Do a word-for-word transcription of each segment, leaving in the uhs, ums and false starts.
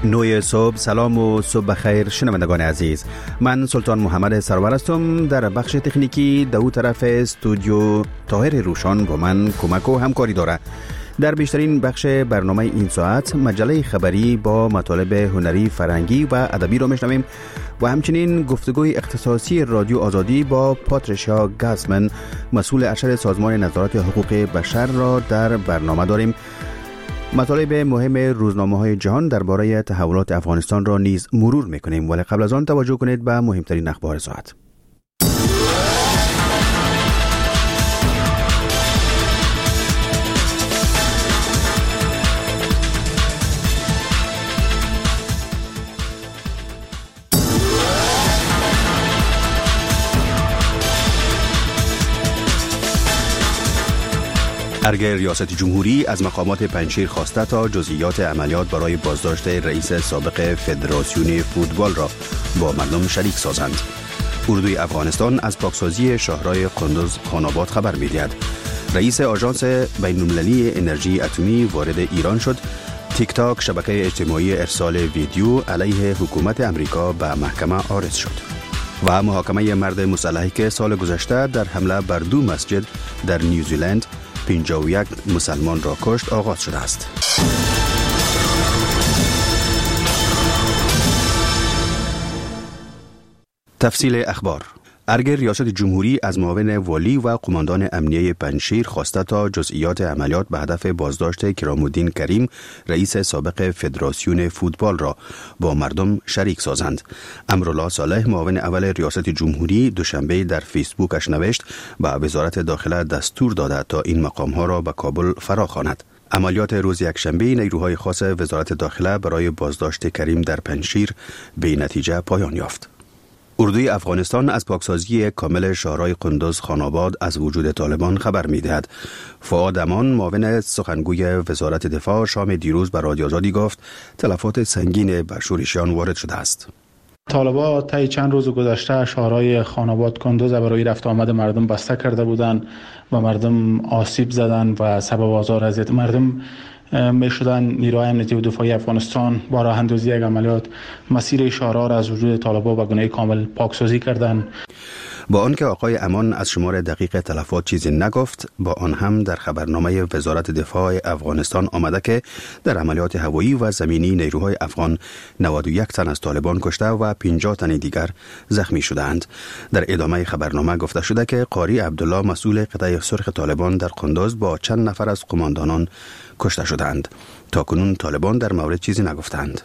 نوی صبح، سلام و صبح بخیر شنوندگان عزیز. من سلطان محمد سرور هستم. در بخش تکنیکی دو طرف استودیو طاهر روشان با من کمک و همکاری داره. در بیشترین بخش برنامه این ساعت مجله خبری با مطالب هنری، فرهنگی و ادبی را میشنویم و همچنین گفتگوی اختصاصی رادیو آزادی با پاتریشیا گاسمن، مسئول ارشد سازمان نظارت حقوق بشر را در برنامه داریم. مطالب مهم روزنامه‌های جهان درباره تحولات افغانستان را نیز مرور می‌کنیم، ولی قبل از آن توجه کنید به مهمترین اخبار ساعت. ارگ ریاست جمهوری از مقامات پنجشیر خواسته تا جزئیات عملیات برای بازداشت رئیس سابق فدراسیون فوتبال را با مردم شریک سازند. اردوی افغانستان از پاکسازی شهرهای قندوز خاناباد خبر می‌دهد. رئیس آژانس بین‌المللی انرژی اتمی وارد ایران شد. تیک تاک، شبکه اجتماعی ارسال ویدیو علیه حکومت امریکا به محکمه عارض شد. و محاکمه مرد مسلحی که سال گذشته در حمله بر دو مسجد در نیوزیلند پنجاه و یک مسلمان را کشت آغاز شده است. تفصیل اخبار. ارگ ریاست جمهوری از معاون والی و قماندان امنیه پنجشیر خواسته تا جزئیات عملیات به هدف بازداشت کرامالدین کریم، رئیس سابق فدراسیون فوتبال را با مردم شریک سازند. امرالله صالح، معاون اول ریاست جمهوری، دوشنبه در فیسبوکش نوشت به وزارت داخله دستور داده تا این مقام‌ها را به کابل فراخواند. عملیات روز یکشنبه نیروهای خاص وزارت داخله برای بازداشت کریم در پنجشیر به نتیجه پایان یافت. اردوی افغانستان از پاکسازی کامل شهرهای قندوز خاناباد از وجود طالبان خبر می‌دهد. فؤاد امان، معاون سخنگوی وزارت دفاع، شام دیروز به رادیو آزادی گفت تلفات سنگین به شورشیان وارد شده است. طالبان طی چند روز گذشته شهرهای خاناباد، قندوز برای رفت آمد مردم بسته کرده بودند و مردم آسیب زدن و سبب آزار اذیت مردم می شدن. نیروهای امنیتی و دفاعی افغانستان با راه اندازی یک عملیات مسیر شهرها را از وجود طالبان به گونه کامل پاکسازی کردند. با آنکه آقای امان از شمار دقیق تلفات چیزی نگفت، با آن هم در خبرنامه وزارت دفاع افغانستان آمده که در عملیات هوایی و زمینی نیروهای افغان نود و یک تن از طالبان کشته و پنجاه تن دیگر زخمی شدند. در ادامه خبرنامه گفته شده که قاری عبدالله، مسئول قطعه سرخ طالبان در قندوز، با چند نفر از قماندانان کشته شدند. تاکنون طالبان در مورد چیزی نگفتند.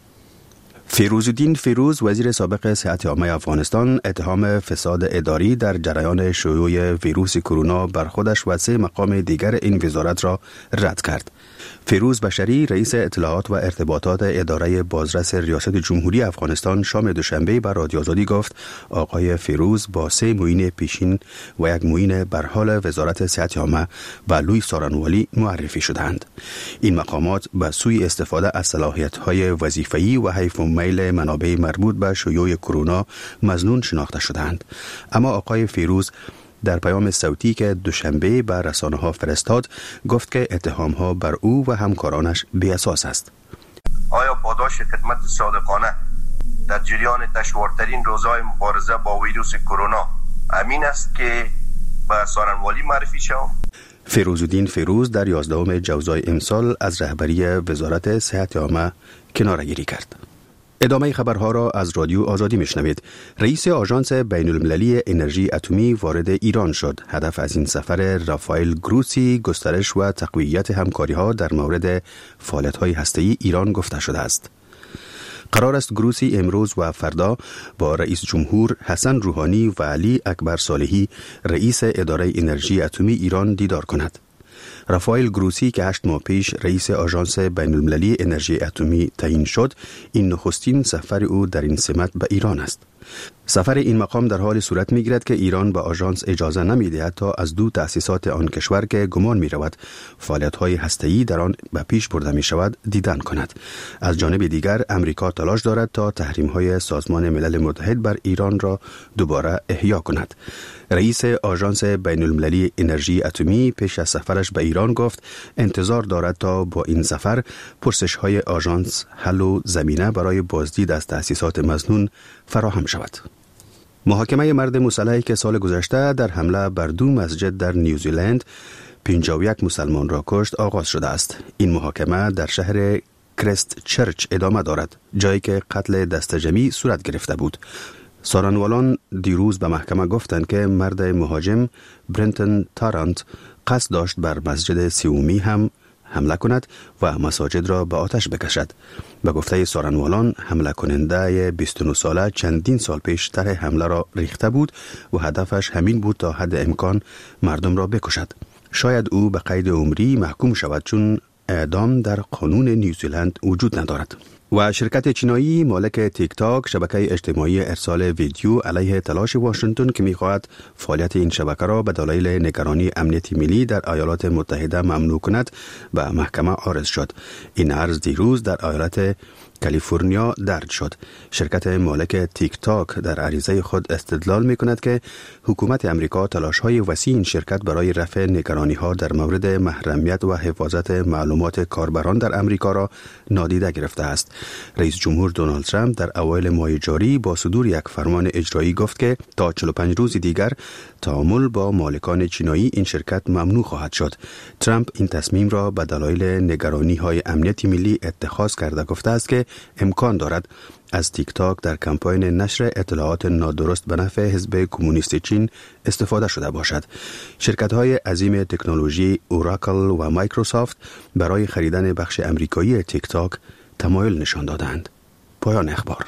فیروزالدین فیروز، وزیر سابق صحت عامه افغانستان، اتهام فساد اداری در جریان شیوع ویروس کرونا بر خودش و سه مقام دیگر این وزارت را رد کرد. فیروز بشری، رئیس اطلاعات و ارتباطات اداره بازرس ریاست جمهوری افغانستان، شام دوشنبه بر رادیو آزادی گفت آقای فیروز با سه معین پیشین و یک معین بر حال وزارت صحت عامه و لوی سارنوالی معرفی شدند. این مقامات به سوی استفاده از صلاحیت‌های وظیفه‌ای و حیف و میل منابع مربوط به شیوع کرونا مظنون شناخته شدند. اما آقای فیروز در پیام صوتی که دوشنبه به رسانه‌ها فرستاد گفت که اتهام‌ها بر او و همکارانش بی‌اساس است. آیا پاداش خدمت صادقانه در جریان دشوارترین روزهای مبارزه با ویروس کرونا امین است که به سارنوالی معرفی شود؟ فیروزالدین فیروز در یازدهم جوزای امسال از رهبری وزارت صحت عامه کناره‌گیری کرد. ادامه خبرها را از رادیو آزادی میشنوید. رئیس آژانس بین‌المللی انرژی اتمی وارد ایران شد. هدف از این سفر رافائل گروسی گسترش و تقویت همکاری‌ها در مورد فعالیت‌های هسته‌ای ایران گفته شده است. قرار است گروسی امروز و فردا با رئیس جمهور حسن روحانی و علی اکبر صالحی، رئیس اداره انرژی اتمی ایران، دیدار کند. رافائل گروسی که هشت ماه پیش رئیس آژانس بین‌المللی انرژی اتمی تعیین شد، این نخستین سفر او در این سمت به ایران است. سفر این مقام در حال صورت می‌گیرد که ایران به آژانس اجازه نمی‌دهد تا از دو تأسیسات آن کشور که گمان می‌رود فعالیت‌های هسته‌ای در آن به پیش برده می‌شود دیدن کند. از جانب دیگر امریکا تلاش دارد تا تحریم‌های سازمان ملل متحد بر ایران را دوباره احیا کند. رئیس آژانس بین‌المللی انرژی اتمی پیش از سفرش به ایران گفت انتظار دارد تا با این سفر پرسش‌های آژانس حل و زمینه برای بازدید از تأسیسات مظنون فراهم شود. محاکمه مرد مسلحی که سال گذشته در حمله بر دو مسجد در نیوزیلند پنجاه و یک مسلمان را کشت آغاز شده است. این محاکمه در شهر کرست چرچ ادامه دارد، جایی که قتل دسته جمعی صورت گرفته بود. سارنوالان دیروز به محکمه گفتند که مرد مهاجم برنتن تارانت قصد داشت بر مسجد سیومی هم حمله کند و مساجد را به آتش بکشد. به گفته سارنوالان حمله کننده بیست و نه ساله چندین سال پیش طرح حمله را ریخته بود و هدفش همین بود تا حد امکان مردم را بکشد. شاید او به قید عمری محکوم شود چون اعدام در قانون نیوزیلند وجود ندارد. و شرکت چینایی مالک تیک تاک شبکه اجتماعی ارسال ویدیو علیه تلاش واشنگتن که می‌خواهد فعالیت این شبکه را به دلایل نگرانی امنیتی ملی در ایالات متحده ممنوع کند به محکمه عارض شد. این عرض دیروز در ایالت کالیفرنیا درج شد. شرکت مالک تیک تاک در عریضه خود استدلال می کند که حکومت امریکا تلاش های وسیع این شرکت برای رفع نگرانی ها در مورد محرمیت و حفاظت معلومات کاربران در امریکا را نادیده گرفته است. رئیس جمهور دونالد ترامپ در اوایل ماه جاری با صدور یک فرمان اجرایی گفت که تا چهل و پنج روز دیگر تعامل با مالکان چینایی این شرکت ممنوع خواهد شد. ترامپ این تصمیم را به دلایل نگرانی های امنیتی ملی اتخاذ کرده گفته است که امکان دارد از تیک تاک در کمپاین نشر اطلاعات نادرست به نفع حزب کمونیست چین استفاده شده باشد. شرکت‌های عظیم تکنولوژی اوراکل و مایکروسافت برای خریدن بخش امریکایی تیک تاک تمایل نشان دادند. پایان اخبار.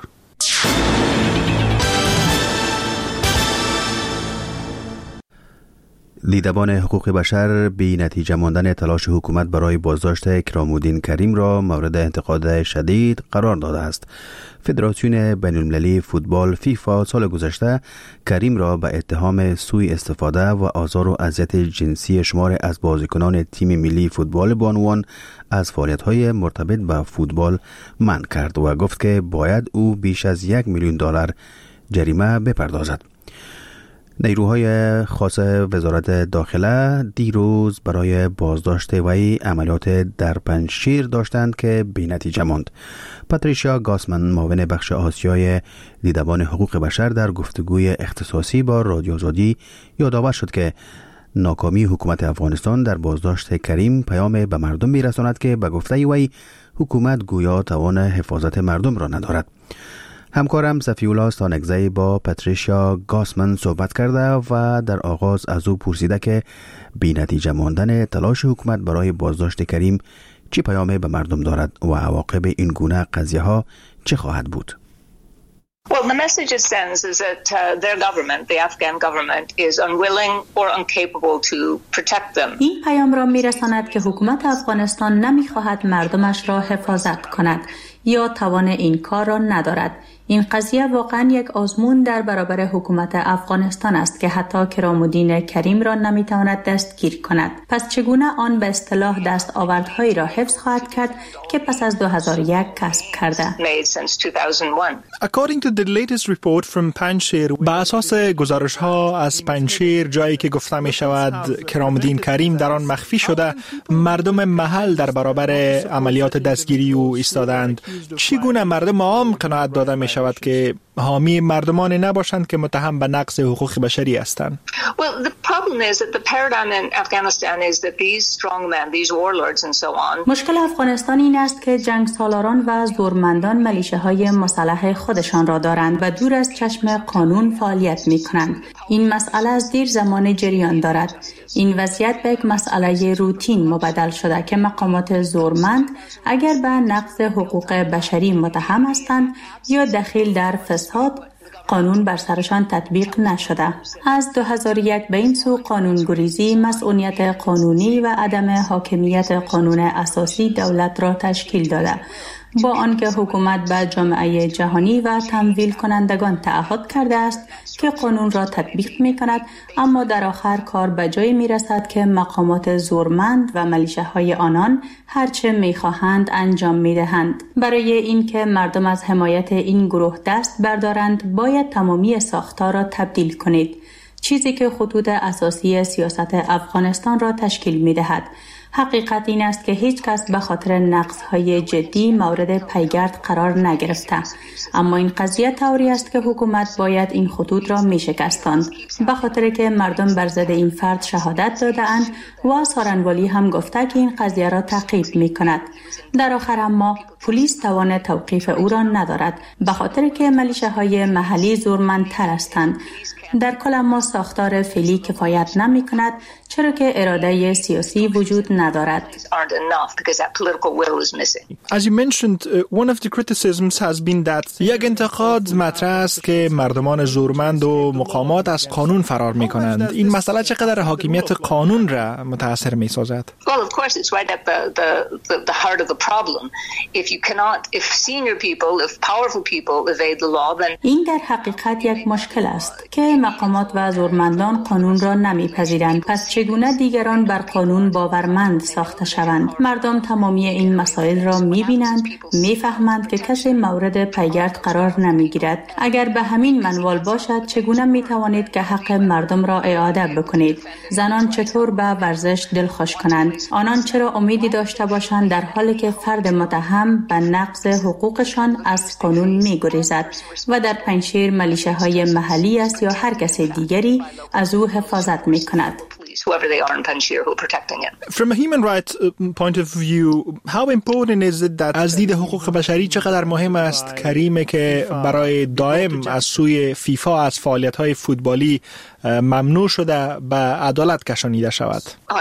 دیدبان حقوق بشر بی نتیجه ماندن تلاش حکومت برای بازداشت کرامالدین کریم را مورد انتقاد شدید قرار داده است. فدراسیون بین‌المللی فوتبال فیفا سال گذشته کریم را به اتهام سوء استفاده و آزار و اذیت جنسی شمار از بازیکنان تیم ملی فوتبال بانوان از فعالیت‌های مرتبط به فوتبال منع کرد و گفت که باید او بیش از یک میلیون دلار جریمه بپردازد. نیروهای خاص وزارت داخله دیروز برای بازداشت وی عملیات در پنجشیر داشتند که بی نتیجه ماند. پاتریشیا گاسمن معاون بخش آسیای دیدبان حقوق بشر در گفتگوی اختصاصی با رادیو آزادی یادآور شد که ناکامی حکومت افغانستان در بازداشت کریم پیام به مردم می‌رساند که به گفته وی حکومت گویا توان حفاظت مردم را ندارد. همکارم صفی‌الله ستانکزی با پاتریشیا گاسمن صحبت کرده و در آغاز از او پرسیده که بی نتیجه ماندن تلاش حکومت برای بازداشت کریم چه پیامی به مردم دارد و عواقب این گونه قضیه ها چه خواهد بود؟ Well, the message it sends is that uh, their government, the Afghan government, is unwilling or incapable to protect them. این پیام را می‌رساند که حکومت افغانستان نمی‌خواهد مردمش را حفاظت کند یا توان این کار را ندارد. این قضیه واقعا یک آزمون در برابر حکومت افغانستان است که حتی کرامالدین کریم را نمیتواند دستگیر کند. پس چگونه آن به اصطلاح دستاوردهایی را حفظ خواهد کرد که پس از دو هزار و یک کسب کرده؟ According to the latest report from پنجشیر، بر اساس گزارش ها از پنجشیر، جایی که گفته می شود کرامالدین کریم در آن مخفی شده، مردم محل در برابر عملیات دستگیری او ایستادند. چگونه مردم عام قناعت داده می شود که حامی مردمانی نباشند که متهم به نقض حقوق بشری هستند؟ Well, the problem is that the paradigm in Afghanistan is that these strongmen, these warlords and so on. مشکل افغانستان این است که جنگ سالاران و زورمندان ملیشه‌های مسلح خودشان را دارند و دور از چشم قانون فعالیت می‌کنند. این مسئله از دیر زمان جریان دارد. این وضعیت به یک مسئله روتین مبدل شده که مقامات زورمند اگر به نقض حقوق بشری متهم هستند یا دخیل در فساد، قانون بر سرشان تطبیق نشده. از دو هزار و یک به این سو قانونگریزی مسئولیت قانونی و عدم حاکمیت قانون اساسی دولت را تشکیل داده با آنکه حکومت به جامعه جهانی و تمویل کنندگان تعهد کرده است که قانون را تطبیق می کند، اما در آخر کار به جایی می رسد که مقامات زورمند و ملیشه‌های آنان هرچه می خواهند انجام می دهند. برای اینکه مردم از حمایت این گروه دست بردارند، باید تمامی ساختار را تبدیل کنید، چیزی که خطوط اساسی سیاست افغانستان را تشکیل می دهد. حقیقت این است که هیچ کس به خاطر نقص‌های جدی مورد پیگرد قرار نگرفته، اما این قضیه طوری است که حکومت باید این خطوط را می‌شکستاند، به خاطر که مردم بر ضد این فرد شهادت داده‌اند و سارنوالی هم گفته که این قضیه را تعقیب می‌کند. در آخر اما پلیس توان توقیف او را ندارد، به خاطر که ملیشه‌های محلی زورمندتر هستند. در کل اما ساختار فعلی کفایت نمی کند، چرا که اراده سیاسی وجود ندارد. As you mentioned, uh, one of the criticisms has been that یک انتقاد مطرح است که مردمان زورمند و مقامات از قانون فرار می کنند. این مسئله چقدر حاکمیت قانون را متاثر می سازد؟ Well, of course, it's right at the, the, the, the heart of the problem. If you cannot, if senior people, if powerful people evade the law, then... این در حقیقت یک مشکل است که مقامات و زورمندان قانون را نمیپذیرند. پس چگونه دیگران بر قانون باورمند ساخته شوند؟ مردم تمامی این مسائل را میبینند، میفهمند که کسی مورد پیگرد قرار نمیگیرد. اگر به همین منوال باشد، چگونه میتوانید که حق مردم را اعاده بکنید؟ زنان چطور به ورزش دلخوش کنند؟ آنان چرا امیدی داشته باشند در حالی که فرد متهم به نقض حقوقشان از قانون میگریزد و در پنجشیر ملیشه‌های محلی است یا هر کس دیگری از او حفاظت میکند؟ From a human rights point of view, how important is it that از دید حقوق بشری چقدر مهم است کریمه که برای دائم از سوی فیفا از فعالیت‌های فوتبالی ممنوع شده به عدالت کشانیده شود؟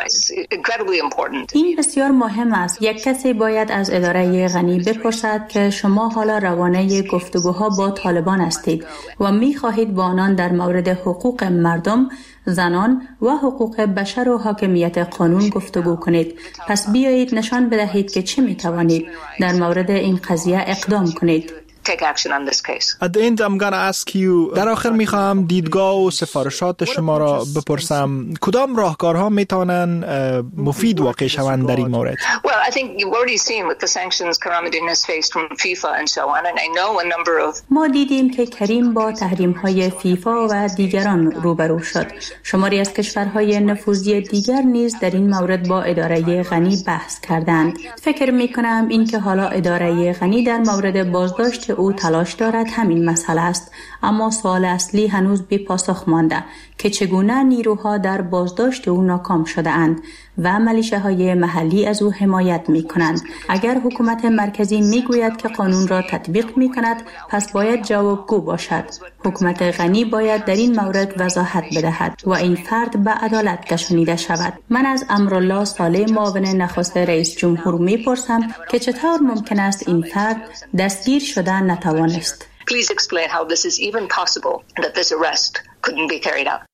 این بسیار مهم است. یک کسی باید از اداره غنی بپرسد که شما حالا روانه گفتگوها با طالبان هستید و می‌خواهید با آنان در مورد حقوق مردم، زنان و حقوق بشر و حاکمیت قانون گفتگو کنید. پس بیایید نشان بدهید که چه می‌توانید در مورد این قضیه اقدام کنید. Take action on this case. At the end, I'm gonna ask you. در آخر میخوام دیدگاه و سفارشات شما را بپرسم. کدام راهکارها میتونن مفید واقع شوند در این مورد؟ Well, I think you've already seen with the sanctions Karamudin has faced from FIFA and so on, and I know a number of. ما دیدیم که کریم با تحریم‌های فیفا و دیگران روبرو شد. شماری از کشورهای نفوذی دیگر نیز در این مورد با اداره غنی بحث کردند. فکر میکنم این که حالا اداره غنی در مورد بازداشت او تلاش دارد همین مسئله است، اما سوال اصلی هنوز بی پاسخ مانده که چگونه نیروها در بازداشت او ناکام شده اند و ملیشه‌های محلی از او حمایت می کنند. اگر حکومت مرکزی می گوید که قانون را تطبیق می کند، پس باید جوابگو باشد. حکومت غنی باید در این مورد وضاحت بدهد و این فرد به عدالت کشانیده شود. من از امرالله صالح معاون نخست رئیس جمهور می پرسم که چطور ممکن است این فرد دستگیر شده نتوانست. Please explain how this is even possible that this arrest couldn't be carried out.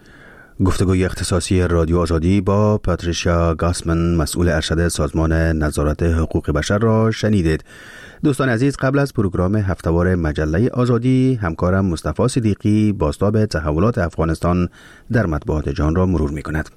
گفتگوی اختصاصی رادیو آزادی با پاتریشیا گاسمن، مسئول ارشد سازمان نظارت حقوق بشر را شنیدید. دوستان عزیز، قبل از پروگرام هفته‌وار مجله آزادی، همکارم مصطفی صدیقی بازتاب تحولات افغانستان در مطبوعات جهان را مرور می‌کند.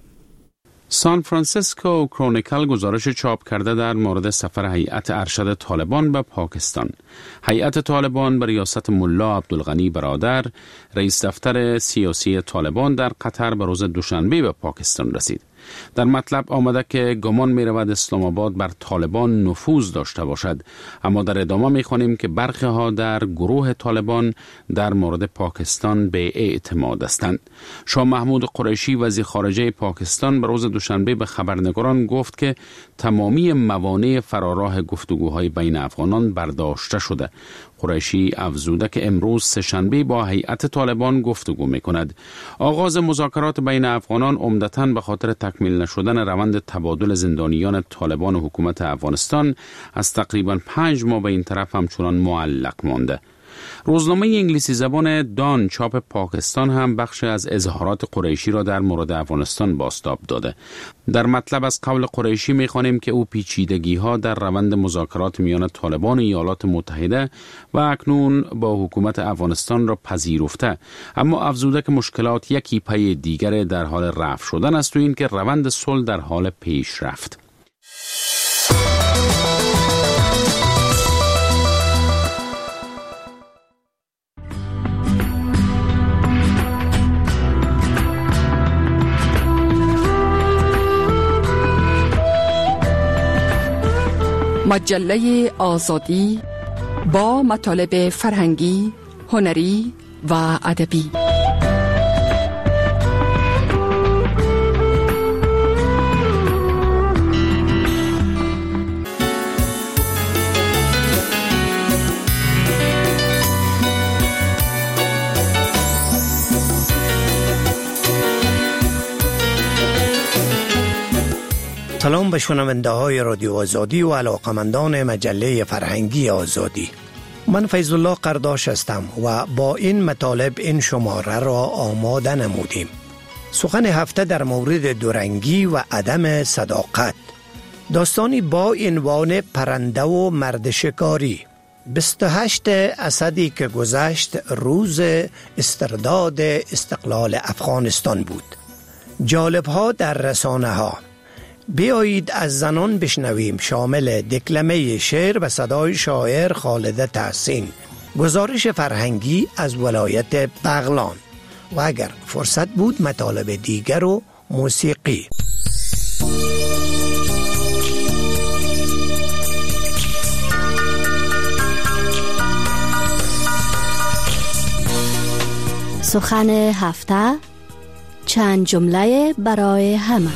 سان فرانسیسکو کرونیکل گزارش چاپ کرده در مورد سفر هیئت ارشد طالبان به پاکستان. هیئت طالبان به ریاست ملا عبدالغنی برادر، رئیس دفتر سیاسی طالبان در قطر به روز دوشنبه به پاکستان رسید. در مطلب آمده که گمان می رود اسلام آباد بر طالبان نفوذ داشته باشد، اما در ادامه می خوانیم که برخی ها در گروه طالبان در مورد پاکستان به اعتماد هستند. شاه محمود قریشی وزیر خارجه پاکستان به روز دوشنبه به خبرنگاران گفت که تمامی موانع فراراه گفتگوهای بین افغانان برداشته شده. قریشی افزوده که امروز سه‌شنبه با هیئت طالبان گفتگو می‌کند. آغاز مذاکرات بین افغانان عمدتاً به خاطر تکمیل نشدن روند تبادل زندانیان طالبان و حکومت افغانستان از تقریباً پنج ماه به این طرف همچنان معلق مانده. روزنامه انگلیسی زبان دان چاپ پاکستان هم بخش از اظهارات قریشی را در مورد افغانستان بازتاب داده. در مطلب از قول قریشی می‌خوانیم که او پیچیدگی‌ها در روند مذاکرات میان طالبان و ایالات متحده و اکنون با حکومت افغانستان را پذیرفته، اما افزوده که مشکلات یکی پی دیگر در حال رفع شدن است و این که روند صلح در حال پیشرفت. مجله آزادی با مطالب فرهنگی، هنری و ادبی. سلام به شنونده های رادیو آزادی و علاقمندان مجله فرهنگی آزادی. من فیض الله قرداش هستم و با این مطالب این شماره را آماده نمودیم. سخن هفته در مورد دورنگی و عدم صداقت. داستانی با عنوان پرنده و مرد شکاری. بیست و هشتم اسدی که گذشت روز استرداد استقلال افغانستان بود. جالب ها در رسانه ها. بیایید از زنان بشنویم، شامل دکلمه شعر و صدای شاعر خالد تحسین، گزارش فرهنگی از ولایت بغلان و اگر فرصت بود مطالب دیگر و موسیقی. سخن هفته، چند جمله برای همه.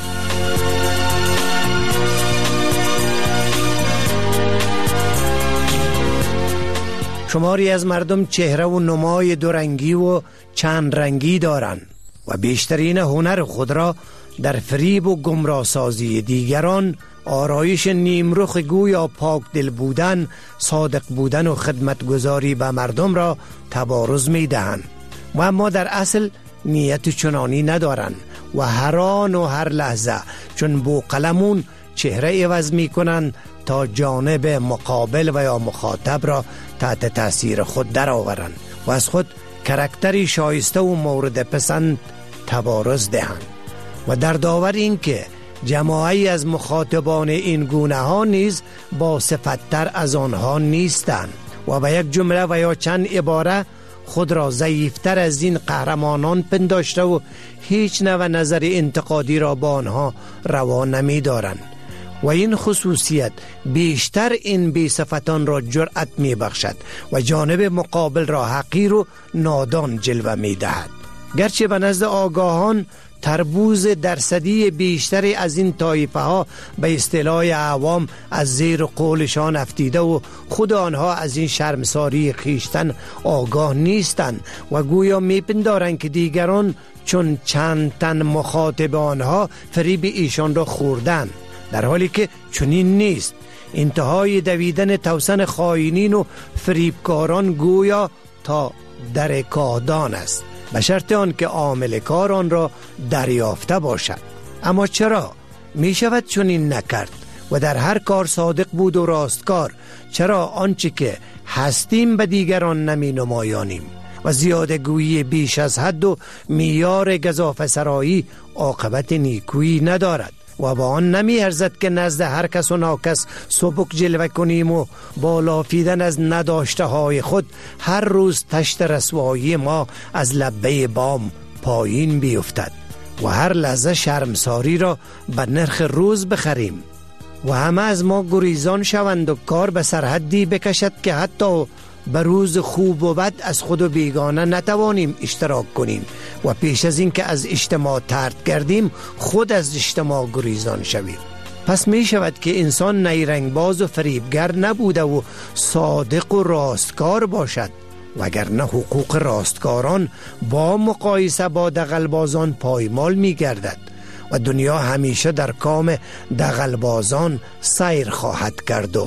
شماری از مردم چهره و نمای دورنگی و چند رنگی دارند و بیشترین هنر خود را در فریب و گمراه سازی دیگران، آرایش نیمرخ گویا پاک دل بودن، صادق بودن و خدمتگزاری به مردم را تبارز می دهند و اما در اصل نیت چنانی ندارند و هر آن و هر لحظه چون بوقلمون چهره عوض می کنند تا جانب مقابل و یا مخاطب را تحت تاثیر خود در آورند و از خود کرکتری شایسته و مورد پسند تبارز دهند و در داور این که جماعی از مخاطبان این گونه ها نیز با صفتر از آنها نیستند و به یک جمله و یا چند عباره خود را ضعیفتر از این قهرمانان پنداشته و هیچ نوع نظر انتقادی را با آنها روا نمی دارند و این خصوصیت بیشتر این بی‌صفتان را جرأت می بخشد و جانب مقابل را حقیر و نادان جلوه می دهد. گرچه به نزد آگاهان تربوز درصدی بیشتری از این طایفه ها به اصطلاح عوام از زیر قولشان افتیده و خود آنها از این شرمساری خیشتن آگاه نیستند و گویا می پندارند که دیگران چون چند تن مخاطب آنها فریب ایشان را خوردند، در حالی که چنین نیست. انتهای دویدن توسن خائنین و فریبکاران گویا تا در کاهدان است، به شرط آن که عامل کار آن را دریافته باشد. اما چرا می شود چنین نکرد و در هر کار صادق بود و راستکار؟ چرا آنچه که هستیم به دیگران نمی نمایانیم و زیاده گویی بیش از حد و معیار گزافه سرایی عاقبت نیکویی ندارد و با آن نمی ارزد که نزد هر کس و ناکس سبک جلوه کنیم و با لافیدن از نداشته های خود هر روز تشت رسوایی ما از لبه بام پایین بیفتد و هر لحظه شرمساری را به نرخ روز بخریم و همه از ما گریزان شوند و کار به سرحدی بکشد که حتی به روز خوب و بد از خود و بیگانه نتوانیم اشتراک کنیم و پیش از این که از اجتماع طرد کردیم خود از اجتماع گریزان شویم. پس می شود که انسان نیرنگ باز و فریبگر نبوده و صادق و راستکار باشد، وگرنه حقوق راستکاران با مقایسه با دغلبازان پایمال می گردد و دنیا همیشه در کام دغلبازان سیر خواهد کرد و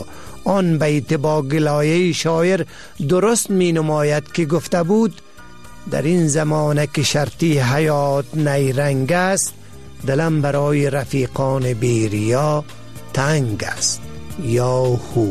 آن بیت با گلایه شاعر درست می نماید که گفته بود در این زمانه که شرطی حیات نیرنگ است، دلم برای رفیقان بیریا تنگ است. یاهو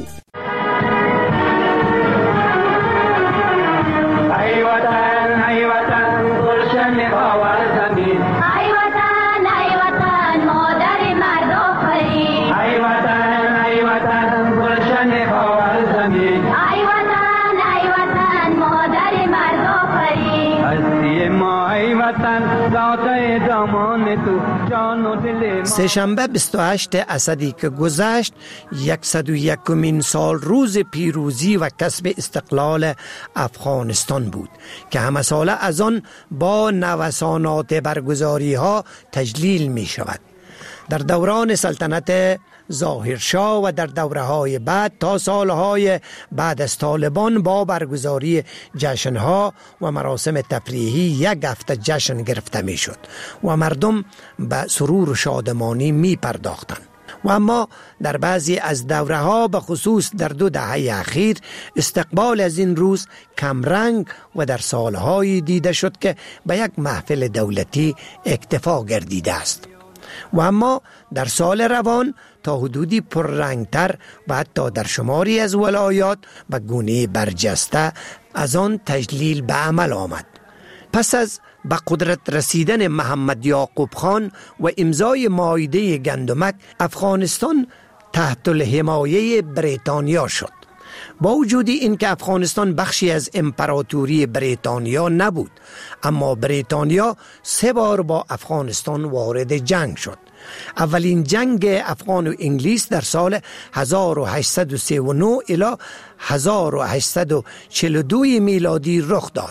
سه‌شنبه بیست و هشتم اسدی که گذشت، صد و یکمین سال روز پیروزی و کسب استقلال افغانستان بود که همه ساله از آن با نوسانات برگزاری ها تجلیل می شود. در دوران سلطنت ظاهرشاه و در دوره‌های بعد تا سالهای بعد از طالبان با برگزاری جشن‌ها و مراسم تفریحی یک هفته جشن گرفته می‌شد و مردم به سرور و شادمانی می‌پرداختند. و اما در بعضی از دوره‌ها به خصوص در دو دهه اخیر استقبال از این روز کمرنگ و در سالهای دیده شد که به یک محفل دولتی اکتفا گردیده است. و اما در سال روان تا حدودی پررنگتر و حتی در شماری از ولایات به گونه برجسته از آن تجلیل به عمل آمد. پس از به قدرت رسیدن محمد یعقوب خان و امضای معاهده گندمک، افغانستان تحت الحمایه بریتانیا شد. با وجود این که افغانستان بخشی از امپراتوری بریتانیا نبود، اما بریتانیا سه بار با افغانستان وارد جنگ شد. اولین جنگ افغان و انگلیس در سال هزار و هشتصد و سی و نه الی هزار و هشتصد و چهل و دو میلادی رخ داد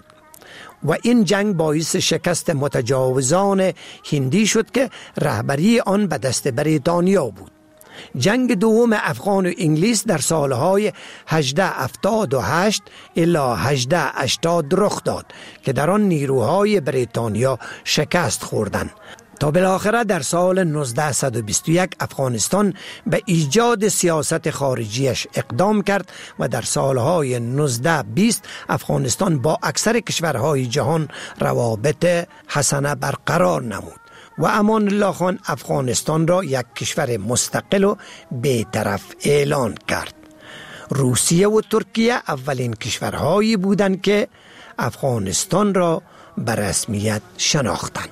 و این جنگ باعث شکست متجاوزان هندی شد که رهبری آن به دست بریتانیا بود. جنگ دوم افغان و انگلیس در سالهای هجده هفتاد و هشت الی هجده هشتاد رخ داد که در آن نیروهای بریتانیا شکست خوردند تا بالاخره در سال نوزده بیست و یک افغانستان به ایجاد سیاست خارجیش اقدام کرد و در سالهای نوزده بیست افغانستان با اکثر کشورهای جهان روابط حسنه برقرار نمود و امان الله خان افغانستان را یک کشور مستقل و بی‌طرف اعلان کرد. روسیه و ترکیه اولین کشورهایی بودند که افغانستان را به رسمیت شناختند.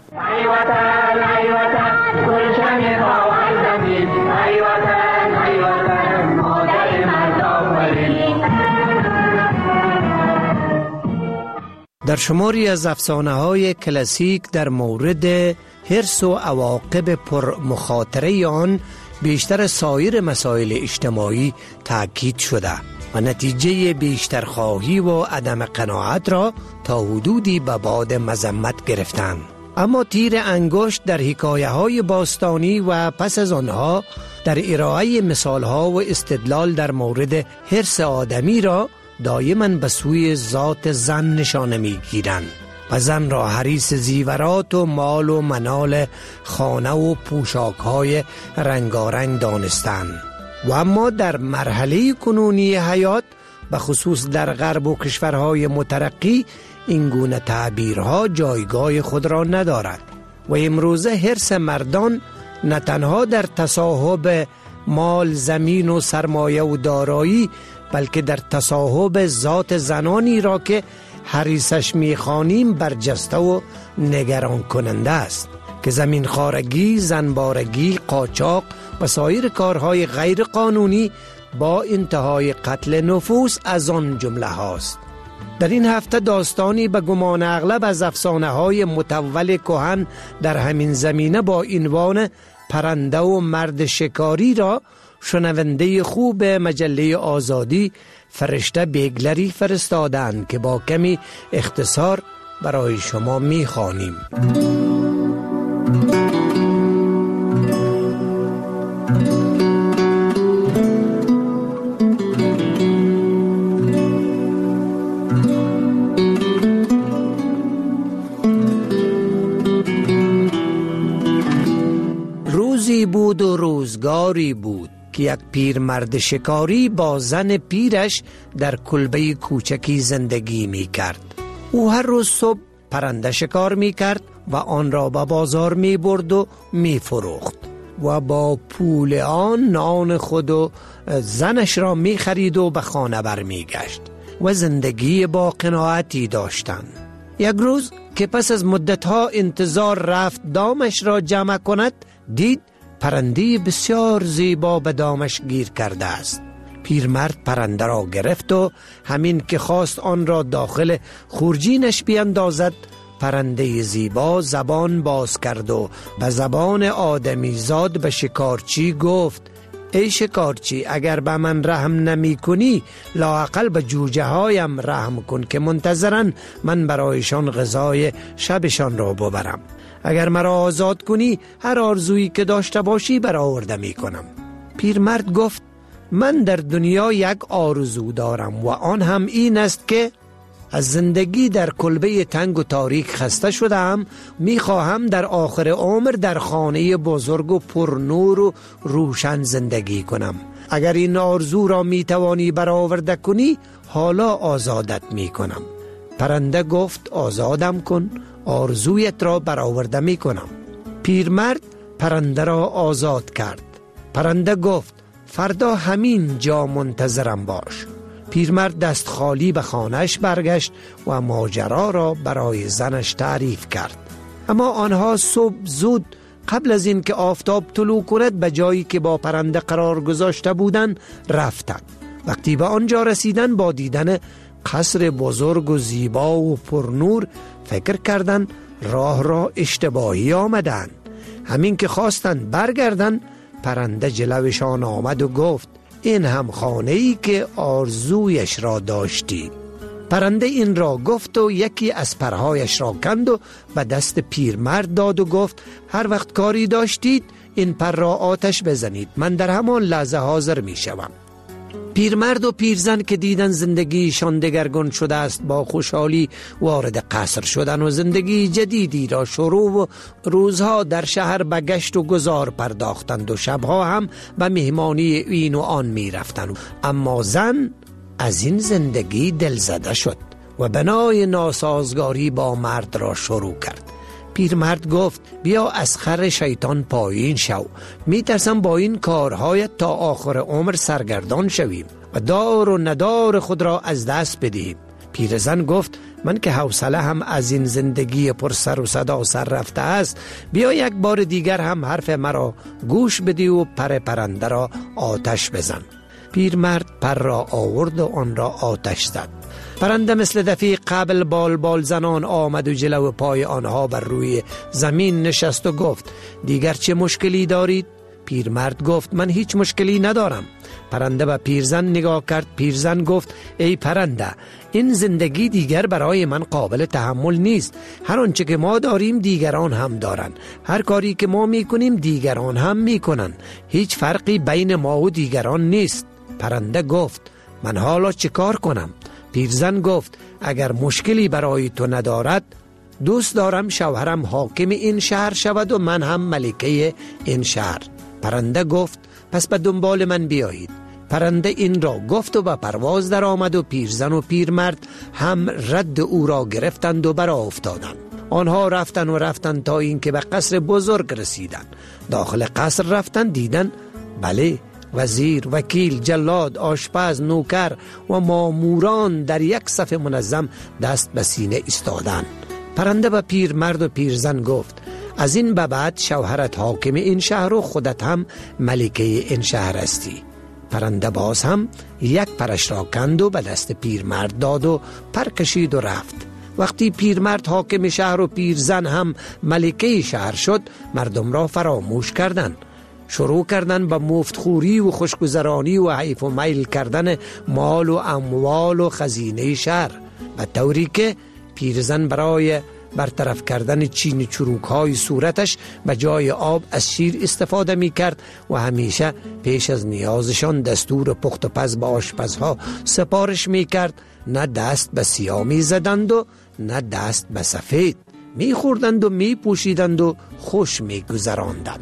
در شماری از افسانه‌های کلاسیک در مورد حرص و عواقب پر مخاطره آن بیشتر سایر مسائل اجتماعی تاکید شده و نتیجه بیشتر خواهی و عدم قناعت را تا حدودی به باد مذمت گرفتند. اما تیر انگشت در حکایه های باستانی و پس از آنها در ارائه مثال ها و استدلال در مورد حرص آدمی را دائما به سوی ذات زن نشانه می گیرند و زن را حریص زیورات و مال و منال خانه و پوشاک های رنگارنگ دانستند. و اما در مرحله کنونی حیات به خصوص در غرب و کشورهای مترقی این گونه تعبیرها جایگاه خود را ندارد و امروزه حرص مردان نه تنها در تصاحب مال، زمین و سرمایه و دارایی، بلکه در تصاحب ذات زنانی را که حریصش می‌خوانیم برجسته و نگران کننده است که زمین خارگی، زنبارگی، قاچاق و سایر کارهای غیر قانونی با انتهای قتل نفوس از آن جمله هاست. در این هفته داستانی به گمان اغلب از افسانه های متول کهن در همین زمینه با عنوان پرنده و مرد شکاری را شنونده خوب مجله آزادی فرشته بیگلری فرستادند که با کمی اختصار برای شما می‌خوانیم. روزی بود و روزگاری بود، که یک پیرمرد شکاری با زن پیرش در کلبه کوچکی زندگی می کرد. او هر روز صبح پرنده شکار می کرد و آن را به بازار می برد و می فروخت و با پول آن نان خود و زنش را می خرید و به خانه بر می گشت و زندگی با قناعتی داشتند. یک روز که پس از مدتها انتظار رفت دامش را جمع کند، دید پرنده بسیار زیبا به دامش گیر کرده است. پیرمرد پرنده را گرفت و همین که خواست آن را داخل خورجینش بیندازد، پرنده زیبا زبان باز کرد و به زبان آدمی زاد به شکارچی گفت: ای شکارچی، اگر به من رحم نمی کنی لااقل به جوجه هایم رحم کن که منتظرن من برایشان غذای شبشان را ببرم. اگر مرا آزاد کنی هر آرزویی که داشته باشی برآورده می کنم. پیرمرد گفت: من در دنیا یک آرزو دارم و آن هم این است که از زندگی در کلبه تنگ و تاریک خسته شدم. می خواهم در آخر عمر در خانه بزرگ و پرنور و روشن زندگی کنم. اگر این آرزو را می توانی برآورده کنی حالا آزادت می کنم. پرنده گفت: آزادم کن، آرزویت را برآورده می کنم. پیرمرد پرنده را آزاد کرد. پرنده گفت: فردا همین جا منتظرم باش. پیرمرد دست خالی به خانهش برگشت و ماجرا را برای زنش تعریف کرد. اما آنها صبح زود قبل از این که آفتاب طلوع کند به جایی که با پرنده قرار گذاشته بودند رفتند. وقتی به آنجا رسیدن با دیدن قصر بزرگ و زیبا و پرنور فکر کردند راه را اشتباهی آمدند. همین که خواستند برگردند پرنده جلوشان آمد و گفت: این هم خانه‌ای که آرزویش را داشتی. پرنده این را گفت و یکی از پرهایش را کند و به دست پیرمرد داد و گفت: هر وقت کاری داشتید این پر را آتش بزنید، من در همان لحظه حاضر می شوم. پیرمرد و پیرزن که دیدن زندگیشان دگرگون شده است با خوشحالی وارد قصر شدن و زندگی جدیدی را شروع و روزها در شهر به گشت و گذار پرداختند و شبها هم به مهمانی این و آن می رفتند. اما زن از این زندگی دلزده شد و بنای ناسازگاری با مرد را شروع کرد. پیرمرد گفت: بیا از خر شیطان پایین شو، می ترسم با این کارهایت تا آخر عمر سرگردان شویم و دار و ندار خود را از دست بدهیم. پیرزن گفت: من که حوصله هم از این زندگی پر سر و صدا سر رفته است، بیا یک بار دیگر هم حرف مرا گوش بدی و پر پرنده را آتش بزن. پیرمرد پر را آورد و آن را آتش زد. پرنده مثل دفعه قبل بال بال زنان آمد و جلو پای آنها بر روی زمین نشست و گفت: دیگر چه مشکلی دارید؟ پیرمرد گفت: من هیچ مشکلی ندارم. پرنده به پیرزن نگاه کرد. پیرزن گفت: ای پرنده، این زندگی دیگر برای من قابل تحمل نیست. هر آنچه که ما داریم دیگران هم دارند. هر کاری که ما میکنیم دیگران هم میکنن. هیچ فرقی بین ما و دیگران نیست. پرنده گفت: من حالا چه کار کنم؟ پیرزن گفت: اگر مشکلی برای تو ندارد، دوست دارم شوهرم حاکم این شهر شود و من هم ملکه این شهر. پرنده گفت: پس به دنبال من بیایید. پرنده این را گفت و به پرواز در آمد و پیرزن و پیرمرد هم رد او را گرفتند و برآ افتادند. آنها رفتند و رفتند تا اینکه به قصر بزرگ رسیدند. داخل قصر رفتند، دیدند بله، وزیر، وکیل، جلاد، آشپز، نوکر و ماموران در یک صف منظم دست به سینه ایستادند. پرنده به پیرمرد و پیرزن گفت: از این به بعد شوهرت حاکم این شهر و خودت هم ملکه این شهر هستی. پرنده باز هم یک پرش را کند و به دست پیرمرد داد و پر کشید و رفت. وقتی پیرمرد حاکم شهر و پیرزن هم ملکه شهر شد، مردم را فراموش کردند. شروع کردن به مفتخوری و خوشگذرانی و حیف و میل کردن مال و اموال و خزینه شهر، به طوری که پیرزن برای برطرف کردن چین چروک های صورتش به جای آب از شیر استفاده می کرد و همیشه پیش از نیازشان دستور پخت و پز به آشپزها سپارش می کرد. نه دست به سیاه می زدند و نه دست به سفید، می خوردند و می پوشیدند و خوش می گذراندند.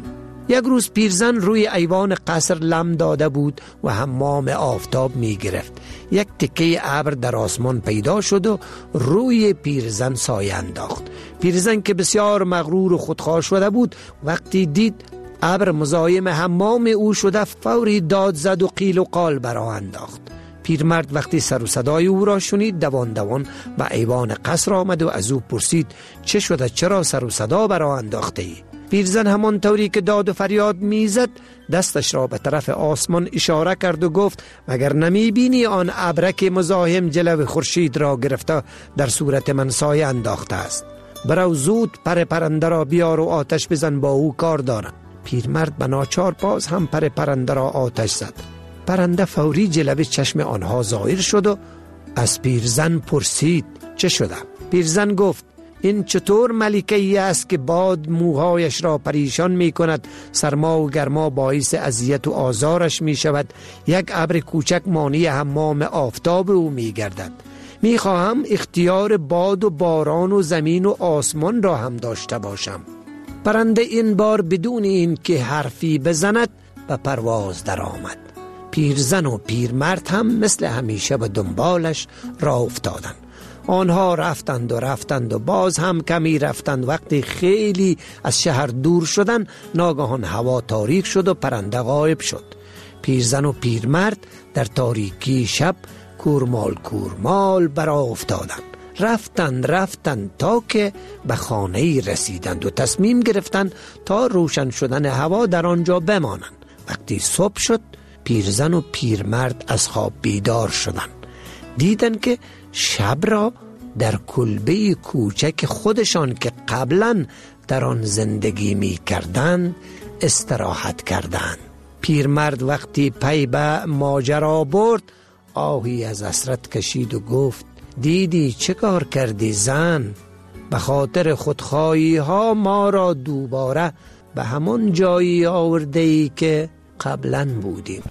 یک روز پیرزن روی ایوان قصر لم داده بود و حمام آفتاب می گرفت. یک تکه ابر در آسمان پیدا شد و روی پیرزن سایه انداخت. پیرزن که بسیار مغرور و خودخواه شده بود، وقتی دید ابر مزاحم حمام او شده، فوری داد زد و قیل و قال برآ انداخت. پیرمرد وقتی سر و صدای او را شنید، دوان دوان به ایوان قصر آمد و از او پرسید چه شده، چرا سر و صدا برآ انداخته ای؟ پیرزن همان طوری که داد و فریاد میزد دستش را به طرف آسمان اشاره کرد و گفت مگر نمی بینی آن ابرک مزاحم جلو خورشید را گرفته در صورت من سایه انداخته است؟ برو زود پر پرنده را بیار و آتش بزن، با او کار دارم. پیرمرد به ناچار باز هم پر پرنده را آتش زد. پرنده فوری جلو چشم آنها ظاهر شد و از پیرزن پرسید چه شده؟ پیرزن گفت این چطور ملکه‌ای است که باد موهایش را پریشان می کند، سرما و گرما باعث اذیت و آزارش می شود، یک ابر کوچک مانع حمام آفتاب او می گردد. می خواهم اختیار باد و باران و زمین و آسمان را هم داشته باشم. پرنده این بار بدون این که حرفی بزند به پرواز در آمد. پیرزن و پیرمرد هم مثل همیشه به دنبالش راه افتادند. آنها رفتند و رفتند و باز هم کمی رفتند. وقتی خیلی از شهر دور شدند، ناگهان هوا تاریک شد و پرنده غایب شد. پیرزن و پیرمرد در تاریکی شب کورمال کورمال برآ افتادند. رفتند رفتند تا که به خانه‌ای رسیدند و تصمیم گرفتند تا روشن شدن هوا در آنجا بمانند. وقتی صبح شد، پیرزن و پیرمرد از خواب بیدار شدند. دیدند که شب را در کلبه کوچک خودشان که قبلا در آن زندگی می کردند استراحت کردند. پیرمرد وقتی پی به ماجرا برد، آهی از حسرت کشید و گفت دیدی چه کار کردی زن؟ به خاطر خودخواهی ها ما را دوباره به همون جایی آورده ای که قبلا بودیم.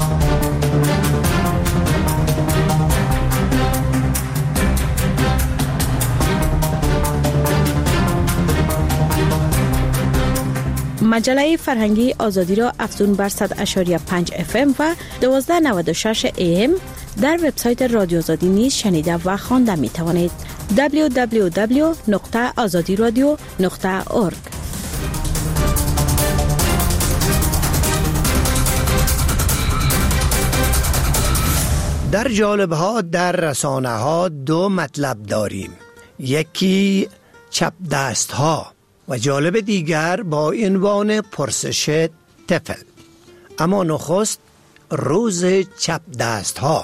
مجله فرهنگی آزادی را افزون بر صد اشاری پنج اف ام و دوازده نود و شش ای ام در وبسایت رادیو آزادی نیز شنیده و خوانده می توانید. دبلیو دبلیو دبلیو نقطه آزادی رادیو نقطه اورگ. در جالب ها در رسانه ها دو مطلب داریم. یکی چپ دست ها و جالب دیگر با عنوان پرسش طفل. اما نخست روز چپ دست ها.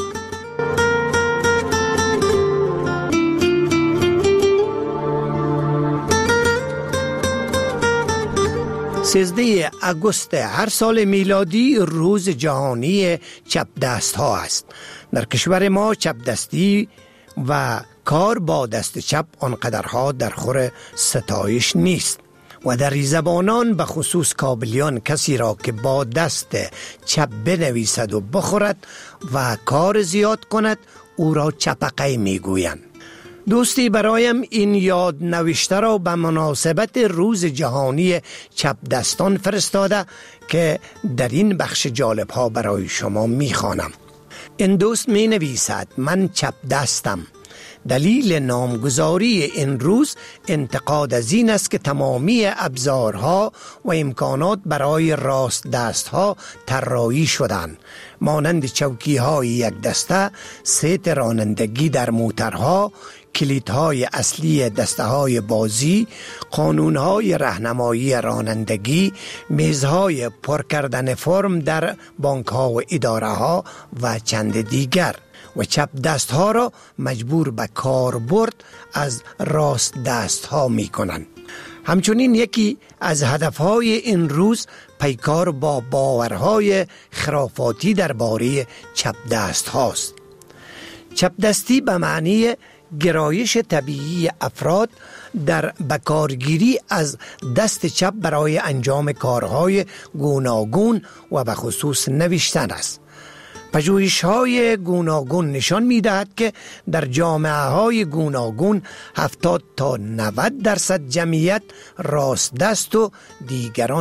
سیزده آگوست هر سال میلادی روز جهانی چپ دست ها است. در کشور ما چپ دستی و کار با دست چپ آنقدرها در خور ستایش نیست و در زبانان به خصوص کابلیان کسی را که با دست چپ بنویسد و بخورد و کار زیاد کند او را چپقی میگویند. دوستی برایم این یاد نوشته را به مناسبت روز جهانی چپ دستان فرستاده که در این بخش جالب ها برای شما میخوانم. این دوست می نویسد من چپ دستم. دلیل نامگذاری این روز انتقاد از این است که تمامی ابزارها و امکانات برای راست دستها طراحی شدند، مانند چوکی های یک دسته، سیت رانندگی در موترها، کلیدهای اصلی دسته های بازی، قانونهای راهنمایی رانندگی، میزهای پر کردن فرم در بانک ها و اداره ها و چند دیگر. و چپ دست ها را مجبور به کاربرد از راست دست ها می کنند. همچنین یکی از هدفهای این روز پیکار با باورهای خرافاتی درباره چپ دست هاست. چپ دستی به معنی گرایش طبیعی افراد در بکارگیری از دست چپ برای انجام کارهای گوناگون و به خصوص نوشتن است. پژوهش های گوناگون نشان می دهد که در جامعه های گوناگون هفتاد تا نود درصد جمعیت راست دست و دیگران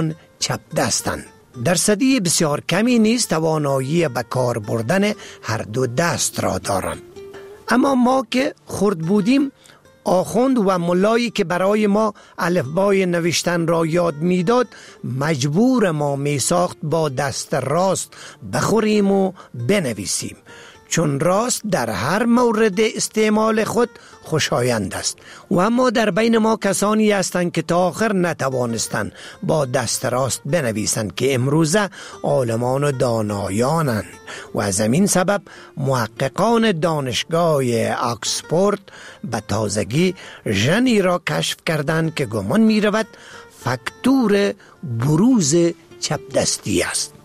چپ دستند. درصدی بسیار کمی نیز توانایی به کار بردن هر دو دست را دارند. اما ما که خرد بودیم، آخوند و ملایی که برای ما الفبای نوشتن را یاد میداد مجبور ما می ساخت با دست راست بخوریم و بنویسیم، چون راست در هر مورد استعمال خود خوشایند است. و اما در بین ما کسانی هستند که تا آخر نتوانستند با دست راست بنویسند که امروزه عالمان و دانایانند و از همین سبب محققان دانشگاه آکسفورد به تازگی ژنی را کشف کردند که گمان می رود فاکتور بروز چپ دستی است.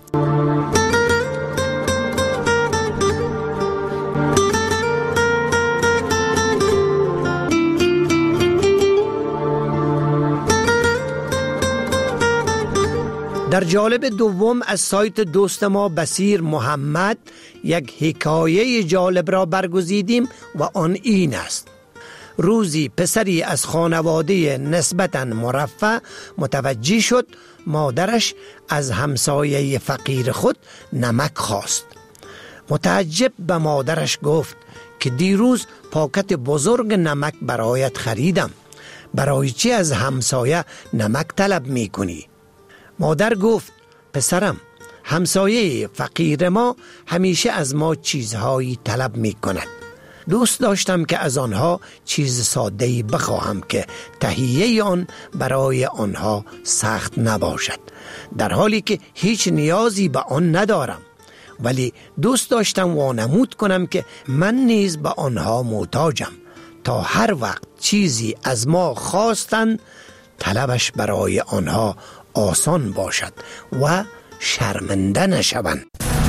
در جالب دوم از سایت دوست ما بصیر محمد یک حکایه جالب را برگزیدیم و آن این است. روزی پسری از خانواده نسبتاً مرفه متوجه شد مادرش از همسایه فقیر خود نمک خواست. متعجب به مادرش گفت که دیروز پاکت بزرگ نمک برایت خریدم، برای چی از همسایه نمک طلب می کنی؟ مادر گفت پسرم، همسایه فقیر ما همیشه از ما چیزهایی طلب می کند. دوست داشتم که از آنها چیز ساده‌ای بخواهم که تهیه آن برای آنها سخت نباشد، در حالی که هیچ نیازی به آن ندارم، ولی دوست داشتم وانمود کنم که من نیز به آنها محتاجم، تا هر وقت چیزی از ما خواستند طلبش برای آنها آسان باشد و شرمنده نشوند.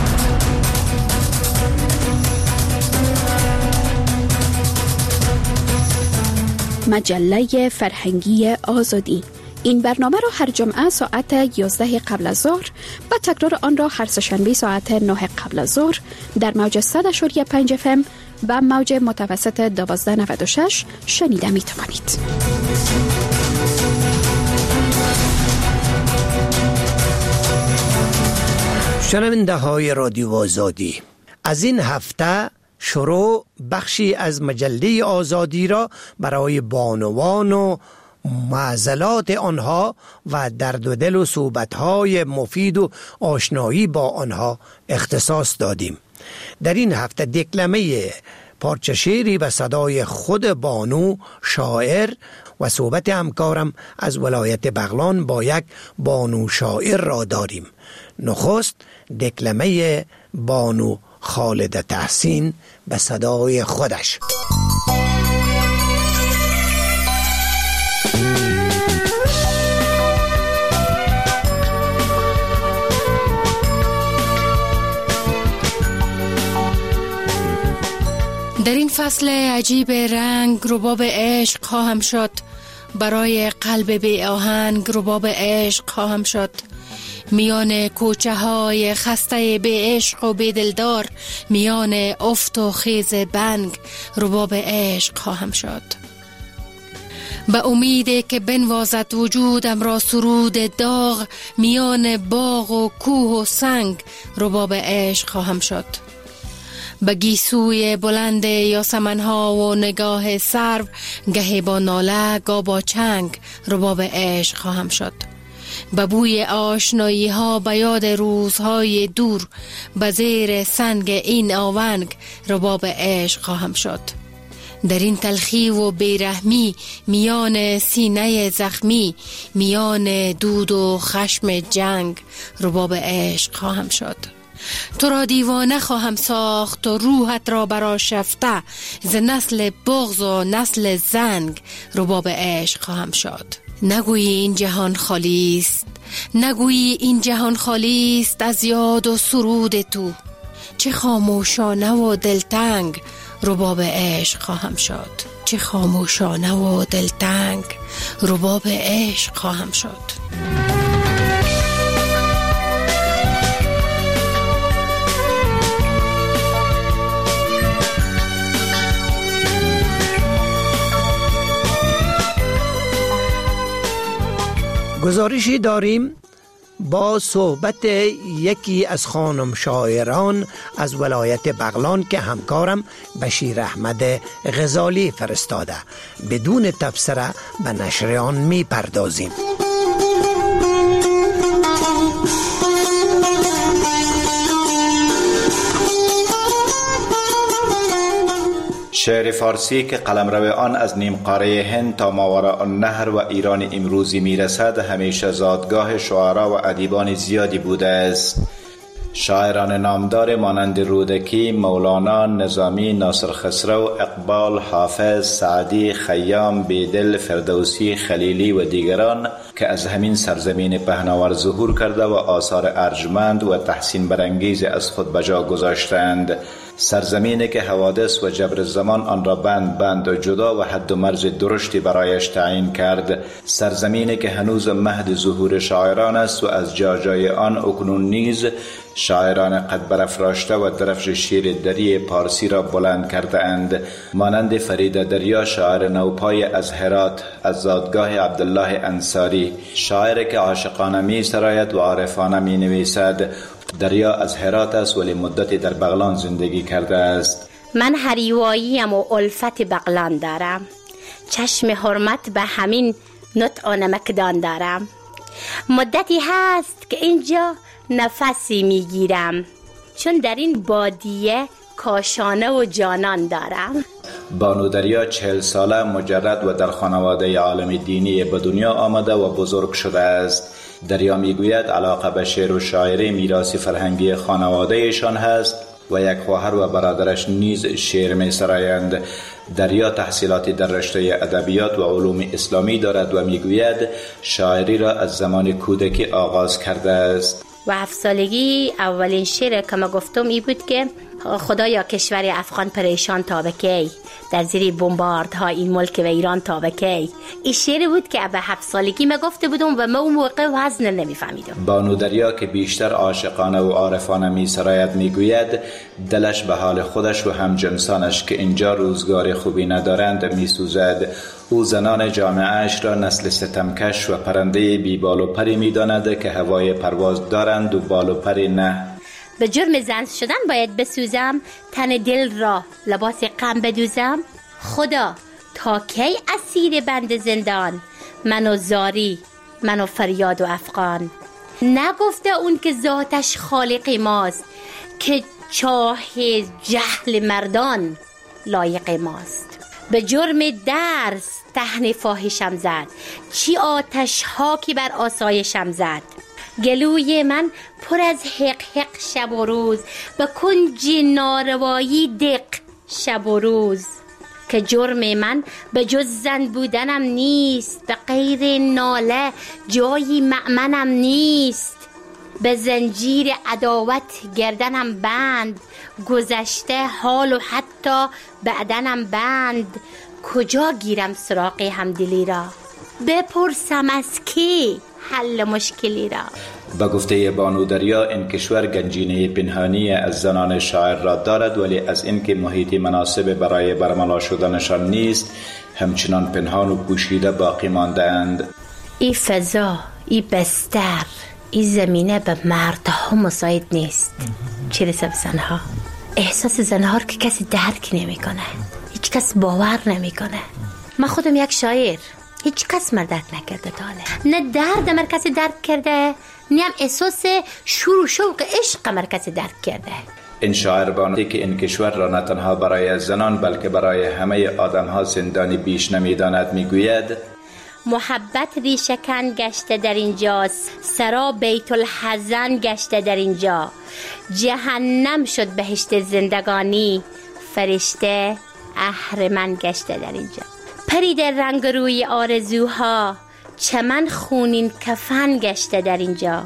مجله فرهنگی آزادی. این برنامه را هر جمعه ساعت یازده قبل از ظهر و تکرار آن را هر سه‌شنبه ساعت نه قبل از ظهر در موج صد و پنج اف ام و موج متوسط دوازده نود و شش شنیده می توانید. شنونده های رادیو آزادی، از این هفته شروع بخشی از مجله آزادی را برای بانوان و معضلات آنها و درد و دل و صحبت‌های مفید و آشنایی با آنها اختصاص دادیم. در این هفته دکلمه پارچه شعری به صدای خود بانو شاعر و صحبت همکارم از ولایت بغلان با یک بانو شاعر را داریم. نخست دکلمه بانو خالد تحسین به صدای خودش. در این فصل عجیب رنگ رباب عشق خواهم شد، برای قلب بی آهنگ رباب عشق خواهم شد. میان کوچه های خسته بی عشق و بی دلدار، میان افت و خیز بنگ رباب عشق خواهم شد. به امید که بنوازد وجودم را سرود داغ، میان باغ و کوه و سنگ رباب عشق خواهم شد. به گیسوی بلند یاسمن‌ها و نگاه سرو، گهی با ناله گاه با چنگ رباب عشق خواهم شد. به بوی آشنایی ها به یاد روزهای دور، به زیر سنگ این آونگ رباب عشق خواهم شد. در این تلخی و بیرحمی، میان سینه زخمی، میان دود و خشم جنگ رباب عشق خواهم شد. تو را دیوانه خواهم ساخت و روحت را برآشفته، ز نسل بغض و نسل زنگ رباب عشق خواهم شد. نگویی این جهان خالی است، نگویی این جهان خالی است از یاد و سرود تو، چه خاموشانه و دلتنگ رباب عشق خواهم شد. چه خاموشانه و دلتنگ رباب عشق خواهم شد. گزارشی داریم با صحبت یکی از خانم شاعران از ولایت بغلان که همکارم بشیر احمد غزالی فرستاده. بدون تبصره به نشر آن می پردازیم. شعر فارسی که قلمرو آن از نیم قاره هند تا ماوراء النهر و ایران امروزی میرسد همیشه زادگاه شعرا و ادیبان زیادی بوده است. شاعران نامدار مانند رودکی، مولانا، نظامی، ناصر خسرو، اقبال، حافظ، سعدی، خیام، بیدل، فردوسی، خلیلی و دیگران که از همین سرزمین پهناور ظهور کرده و آثار ارجمند و تحسین برانگیز از خود بجا گذاشتند. سرزمینی که حوادث و جبر زمان آن را بند بند و جدا و حد و مرز درشتی برایش تعیین کرد. سرزمینی که هنوز مهد ظهور شاعران است و از جا جای آن اکنون نیز شاعران قد برافراشته و درفش شیر دری پارسی را بلند کرده اند، مانند فرید دریا شاعر نوپای از هرات، از زادگاه عبدالله انصاری، شاعر که عاشقانه می سراید و عارفانه می نویسد. دریا از هرات است ولی مدتی در بغلان زندگی کرده است. من هریواییم و الفت بغلان دارم، چشم حرمت به همین نطع و نمکدان دارم. مدتی هست که اینجا نفسی میگیرم، چون در این بادیه کاشانه و جانان دارم. بانو دریا چهل ساله مجرد و در خانواده عالم دینی به دنیا آمده و بزرگ شده است. دریا میگوید علاقه به شعر و شاعری میراث فرهنگی خانواده ایشان هست و یک خواهر و برادرش نیز شعر می سرایند. دریا تحصیلاتی در رشته ادبیات و علوم اسلامی دارد و میگوید شاعری را از زمان کودکی آغاز کرده است. و هفت سالگی اولین شعر که ما گفتم ای بود که خدایا کشور افغان پریشان تا به کی، در زیر بمباردها این ملک و ایران تا به کی. این شعر بود که به هفت سالگی ما گفته بودم و ما اون موقع وزن نمیفهمیدم. بانو دریا که بیشتر عاشقانه و عارفانه می سراید میگوید دلش به حال خودش و هم جنسانش که اینجا روزگار خوبی ندارند می سوزد. او زنان جامعهش را نسل ستمکش و پرنده بی بال و پری می داند که هوای پرواز دارند و بال و پری نه. به جرم زن شدن باید بسوزم، تن دل را لباس غم بدوزم. خدا تا کی اسیر بند زندان، منو زاری منو فریاد و افغان. نگفته اون که ذاتش خالق ماست، که چاه جهل مردان لایق ماست. به جرم درس تهن فاحشم زد، چی آتش ها که بر آسایشم زد. گلوی من پر از حق حق شب و روز، به کنج ناروایی دق شب و روز. که جرم من به جز زن بودنم نیست، به غیر ناله جایی مأمنم نیست. به زنجیر عداوت گردنم بند، گذشته حال و حتی بعدنم بند. کجا گیرم سراغ همدلی را، بپرسم از کی حل مشکلی را. با گفته بانو دریا این کشور گنجینه پنهانی از زنان شاعر را دارد، ولی از اینکه محیطی مناسب برای برملا شدنشان نیست همچنان پنهان و پوشیده باقی مانده اند. این فضا، این بستر، این زمینه به مردها مساعد نیست، چه رسه به زنها. احساس زنها رو که کسی درک نمی کنه، هیچ کس باور نمی کنه. من خودم یک شاعر، هیچ کس مرا درک نکرده تاله. نه درد مر کسی درک کرده، نه هم احساس شور و شوق عشق مر کسی درک کرده. این شاعر بانوی که این کشور را نه تنها برای زنان بلکه برای همه آدم‌ها زندانی بیش نمی‌داند میگوید محبت ریشه‌کن گشته در اینجاست، سرا بیت الحزن گشته در اینجا. جهنم شد بهشت زندگانی، فرشته اهرمن گشته در اینجا. پرید رنگ روی آرزوها، چمن خونین کفن گشته در اینجا.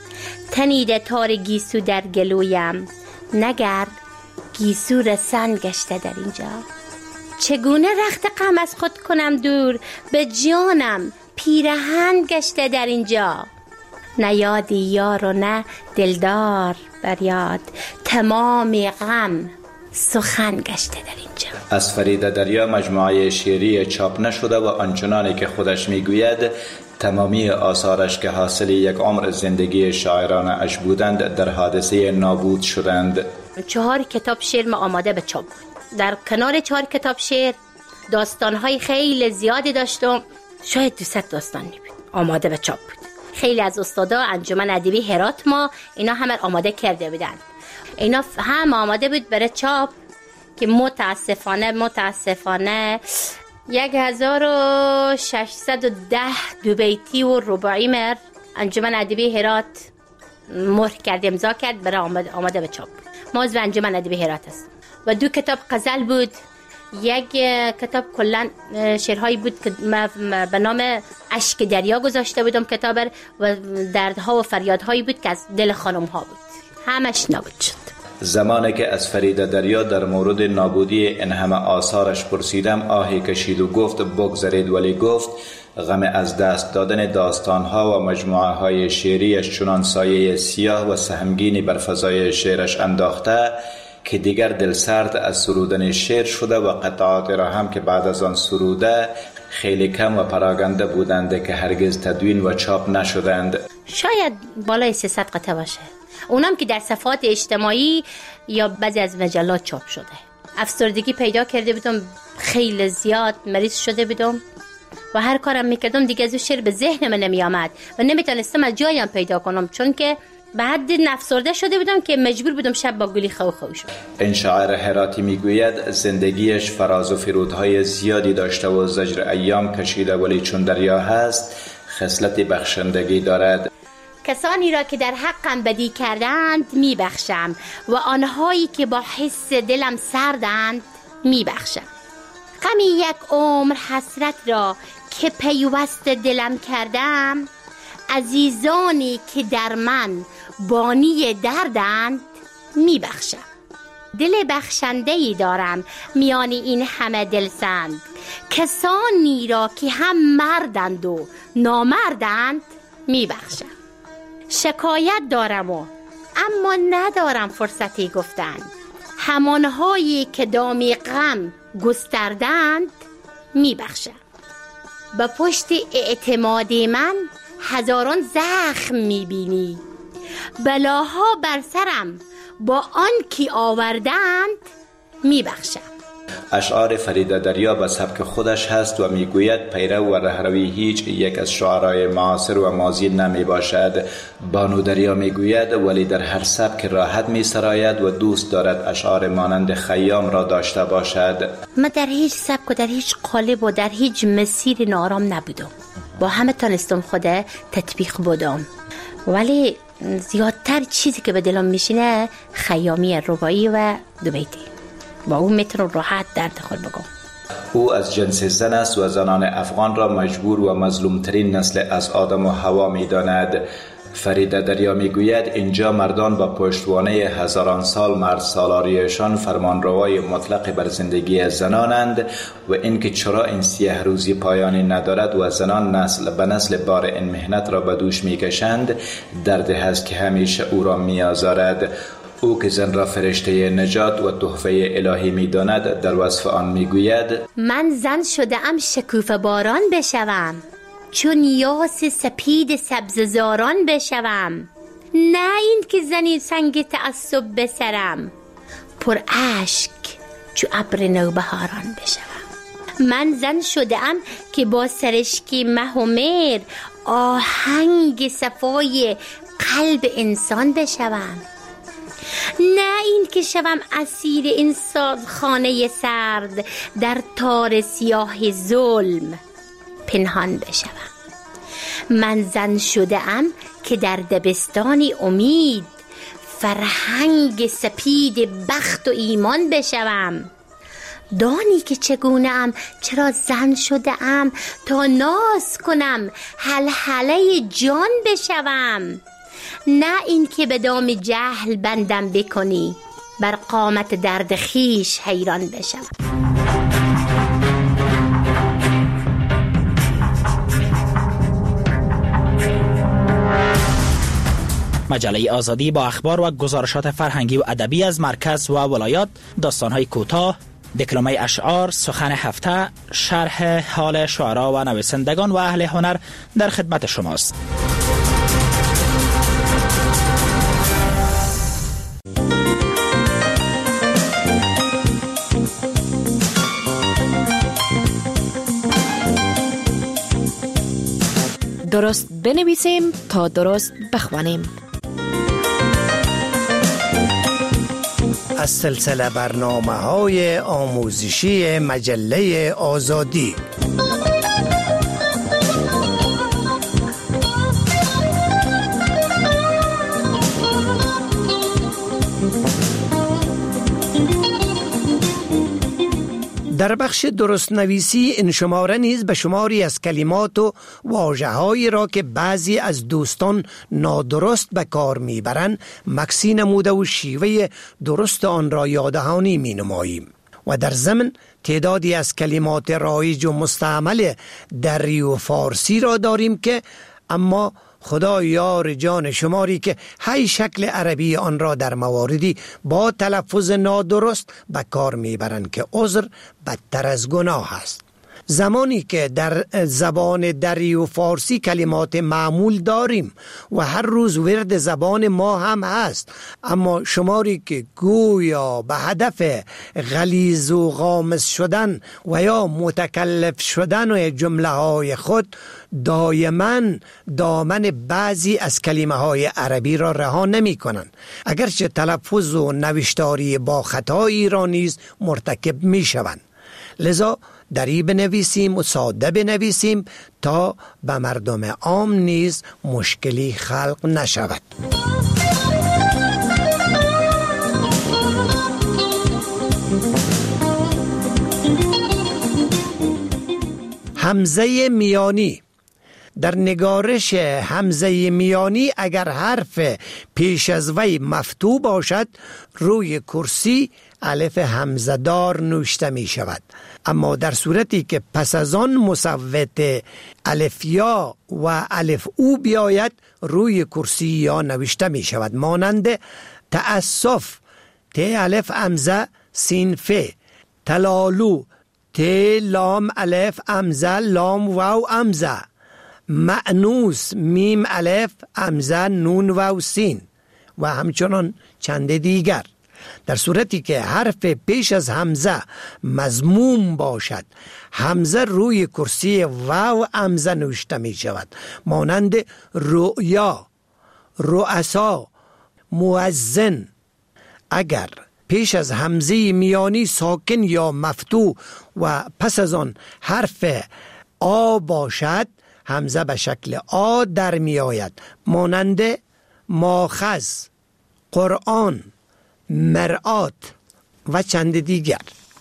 تنیده تار گیسو در گلویم، نگرد گیسو رسن گشته در اینجا. چگونه رخت غم از خود کنم دور، به جانم پیرهن گشته در اینجا. نه یادی یار و نه دلدار بر یاد، تمام غم سخن گشته در اینجا. از فرید دریا مجموعه شعری چاپ نشده و آنچنانی که خودش میگوید تمامی آثارش که حاصل یک عمر زندگی شاعرانه اش بودند در حادثه نابود شدند. چهار کتاب شعر ما آماده به چاپ بود. در کنار چهار کتاب شعر داستان‌های خیلی زیادی داشتم، شاید دویست داستان بود آماده به چاپ بود. خیلی از استادا انجمن ادبی هرات ما اینا همه آماده کرده بودن، اینا هم آماده بود برای چاپ که متاسفانه متاسفانه یک هزار و ششصد و ده دو بیتی و رباعی مر انجمن ادبی هرات مهر کرد، امضا کرد، برای آماده, آماده به چاپ. ما از انجمن ادبی هرات هست و دو کتاب غزل بود، یک کتاب کلا شعرهایی بود که به نام اشک دریا گذاشته بودم کتاب، و دردها و فریادهایی بود که از دل خانم ها بود، همش نابود شد. زمانی که از فریده دریا در مورد نابودی این همه آثارش پرسیدم، آهی کشید و گفت بگذارید، ولی گفت غم از دست دادن داستانها و مجموعه های شعریش چنان سایه سیاه و سهمگینی بر فضای شعرش انداخته که دیگر دل سرد از سرودن شعر شده و قطعات را هم که بعد از آن سروده خیلی کم و پراگنده بودند که هرگز تدوین و چاپ نشدند. شاید بالای سیصد قطعه باشه، اونم که در صفحات اجتماعی یا بعضی از مجلات چاپ شده. افسردگی پیدا کرده بودم، خیلی زیاد مریض شده بودم و هر کارم میکردم دیگه از شعر به ذهن من نمی آمد و نمیتونستم از جایم پیدا کنم، چون که به حد افسرده شده بودم که مجبور بودم شب با گلی خو خو شد. این شاعر هراتی میگوید زندگیش فراز و فرودهای زیادی داشته و زجر ایام کشیده، ولی چون دریا هست خصلت بخشندگی دارد. کسانی را که در حقم بدی کردند میبخشم و آنهایی که با حس دلم سردند میبخشم. غمی یک عمر حسرت را که پیوست دلم کردم، عزیزانی که در من بانی دردند میبخشم. دل بخشنده‌ای دارم میان این همه دلسنگ، کسانی را که هم مردند و نامردند میبخشم. شکایت دارم و اما ندارم فرصتی گفتن، همانهایی که دامی غم گستردند میبخشم. به پشت اعتماد من هزاران زخم میبینی، بلاها بر سرم با آن کی آوردند میبخشم. اشعار فریده دریا به سبک خودش هست و میگوید پیرو و رهروی هیچ یک از شعرای معاصر و ماضی نمی باشد. بانو دریا میگوید ولی در هر سبک راحت می سراید و دوست دارد اشعار مانند خیام را داشته باشد. من در هیچ سبک و در هیچ قالب و در هیچ مسیر نارام نبودم، با همه تانستم خود تطبیق بودم، ولی زیادتر چیزی که به دلم میشینه خیامی رباعی و دو بیتی، با اون میتونم راحت درد خود بگم. او از جنس زن است و زنان افغان را مجبور و مظلومترین نسل از آدم و حوا میداند. فریده دریا میگوید اینجا مردان با پشتوانه هزاران سال مرد سالاریشان فرمانروای مطلق بر زندگی زنانند و اینکه چرا این سیاه روزی پایانی ندارد و زنان نسل به نسل بار این مهنت را به دوش میکشند دردی هست که همیشه او را میآزارد. او که زن را فرشته نجات و تحفه الهی میداند در وصف آن میگوید من زن شده ام شکوفه باران بشوم، چون یاس سپید سبززاران بشوم، نه این که زنی سنگ تعصب بسرم، پر اشک چو ابر نوبهاران بشوم. من زن شده ام که با سرشکی مه و مهر آهنگ صفای قلب انسان بشوم، نه این که شوم اسیر این سازخانه سرد در تار سیاه ظلم پنهان بشوم. من زن شده ام که در دبستانی امید فرهنگ سپید بخت و ایمان بشوم. دانی که چگونه ام چرا زن شده ام تا ناز کنم هلهله جان بشوم، نه این که به دام جهل بندم بکنی بر قامت درد خیش حیران بشوم. مجله آزادی با اخبار و گزارشات فرهنگی و ادبی از مرکز و ولایات، داستان‌های کوتاه، دکلمه اشعار، سخن هفته، شرح حال شعرا و نویسندگان و اهل هنر در خدمت شماست. درست بنویسیم تا درست بخوانیم. از سلسله برنامه های آموزشی مجله آزادی. در بخش درست نویسی این شماره نیز به شماری از کلمات و واژه‌هایی را که بعضی از دوستان نادرست به کار میبرند مکسی نموده و شیوه درست آن را یاددهانی مینماییم و در ضمن تعدادی از کلمات رایج و مستعمل دری و فارسی را داریم که اما خدا یار جان شماری که هی شکل عربی آن را در مواردی با تلفظ نادرست به کار میبرند که عذر بدتر از گناه است. زمانی که در زبان دری و فارسی کلمات معمول داریم و هر روز ورد زبان ما هم هست، اما شماری که گویا به هدف غلیظ و غامض شدن و یا متکلف شدن و جمله های خود دائما دامن بعضی از کلمه های عربی را رها نمی کنند، اگرچه تلفظ و نوشتاری با خطایی را نیز مرتکب می شوند. لذا دری بنویسیم و ساده بنویسیم تا به مردم عام نیز مشکلی خلق نشود. همزه میانی. در نگارش همزه میانی اگر حرف پیش از وی مفتوح باشد روی کرسی الف همزه دار نوشته می شود، اما در صورتی که پس از آن مصوت الف یا و الف او بیاید روی کرسی یا نوشته می شود، مانند تأسف ت الف همزه سین ف، تلالو ت لام الف همزه لام واو همزه، مأنوس میم الف همزه نون واو سین و همچنان چند دیگر. در صورتی که حرف پیش از همزه مضموم باشد همزه روی کرسی واو همزه نوشته می شود، مانند رؤیا، رؤسا، مؤذن. اگر پیش از همزه میانی ساکن یا مفتوح و پس از آن حرف آ باشد همزه به شکل آ در می آید، مانند ماخذ، قرآن، مرآت و چند دیگر.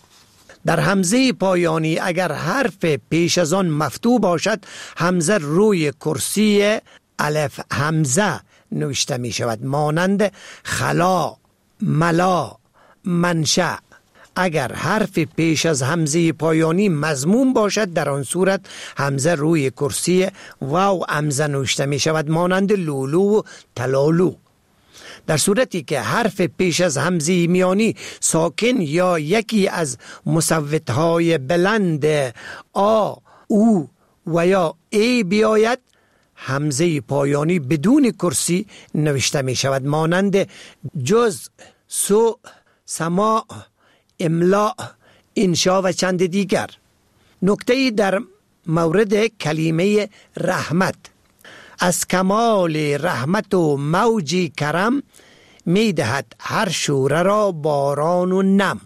در همزه پایانی اگر حرف پیش از آن مفتوح باشد همزه روی کرسی الف همزه نوشته می شود، مانند خلا، ملا، منشأ. اگر حرف پیش از همزه پایانی مضموم باشد در آن صورت همزه روی کرسی واو همزه نوشته می شود، مانند لولو و تلالو. در صورتی که حرف پیش از همزه میانی ساکن یا یکی از مصوتهای بلند آ، او و یا ای بیاید همزه پایانی بدون کرسی نوشته می شود، مانند جزء، سوء، سماع، املاء، انشا و چند دیگر. نکته در مورد کلمه رحمت. از کمال رحمت و موج کرم می دهد هر شوره را باران و نم.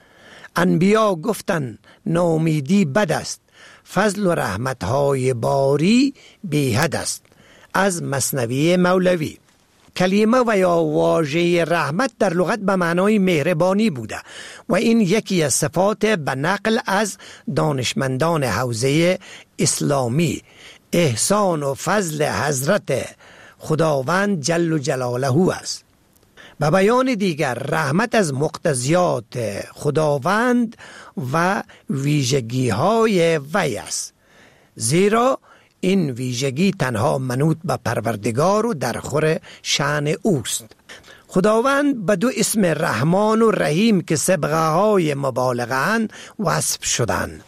انبیا گفتن ناامیدی بد است، فضل و رحمتهای باری بی حد است. از مثنوی مولوی. کلمه و یا واژه رحمت در لغت به معنای مهربانی بوده و این یکی از صفات به نقل از دانشمندان حوزه اسلامی احسان و فضل حضرت خداوند جل جلاله است. به بیان دیگر رحمت از مقتضیات خداوند و ویژگی های وی است، زیرا این ویژگی تنها منوط به پروردگار و در خور شأن اوست. خداوند به دو اسم رحمان و رحیم که صبغه های مبالغه وصف شدند.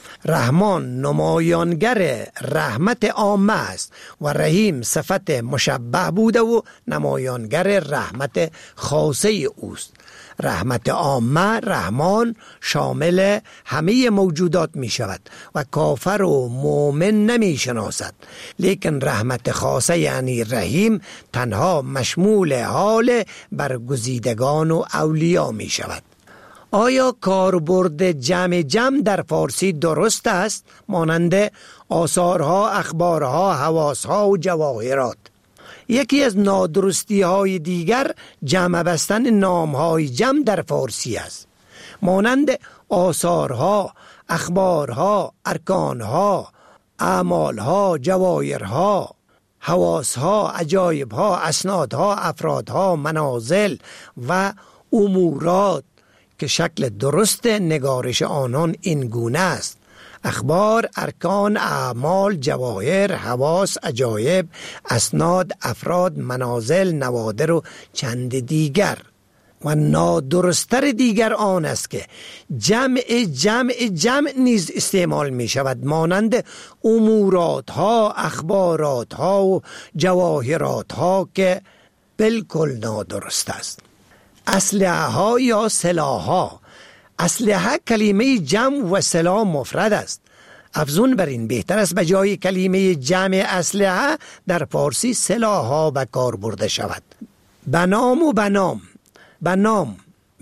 رحمان نمایانگر رحمت عامه است و رحیم صفت مشبه بوده و نمایانگر رحمت خاصه اوست. رحمت عامه رحمان شامل همه موجودات می شود و کافر و مؤمن نمی شناسد، لیکن رحمت خاصه یعنی رحیم تنها مشمول حال برگزیدگان و اولیا می شود. آیا کاربرد جمع جمع در فارسی درست است مانند آثارها، اخبارها، حواسها و جواهرات؟ یکی از نادرستی های دیگر جمع بستن نام های جمع در فارسی است، مانند آثارها، اخبارها، ارکانها، اعمالها، جواهرها، حواسها، عجایبها، اسنادها، افرادها، منازل و امورات که شکل درست نگارش آنان این گونه است: اخبار، ارکان، اعمال، جواهر، حواس، عجایب، اسناد، افراد، منازل، نوادر و چند دیگر. و نادرستر دیگر آن است که جمع جمع جمع نیز استعمال می شود، مانند امورات ها، اخبارات ها و جواهرات ها که بالکل نادرست است. اسلحه ها یا سلاح ها. اسلحه کلمه جمع و سلاح مفرد است. افزون بر این بهتر است به جای کلمه جمع اسلحه در فارسی سلاح ها به کار برده شود. بنام و بنام. بنام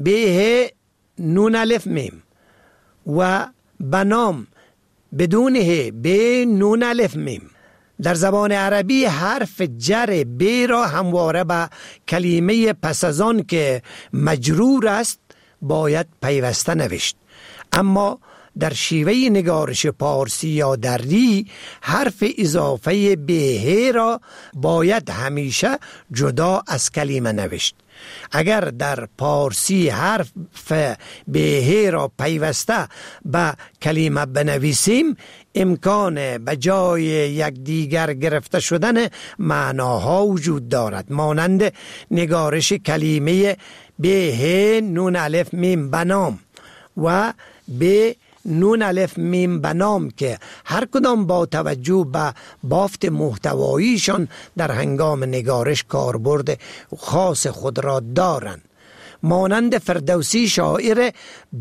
به نون الف میم و بنام بدون ه به نون الف میم. در زبان عربی حرف جر ب را همواره به کلمه پس از آن که مجرور است باید پیوسته نوشت، اما در شیوه نگارش پارسی یا دری حرف اضافه به را باید همیشه جدا از کلمه نوشت. اگر در پارسی حرف به را پیوسته به کلمه بنویسیم امکان به جای یک دیگر گرفته شدن معناها وجود دارد، مانند نگارش کلمه به نون الف میم بنام و به نون الف میم بنام که هر کدام با توجه به بافت محتواییشان در هنگام نگارش کاربرد خاص خود را دارند، مانند فردوسی شاعر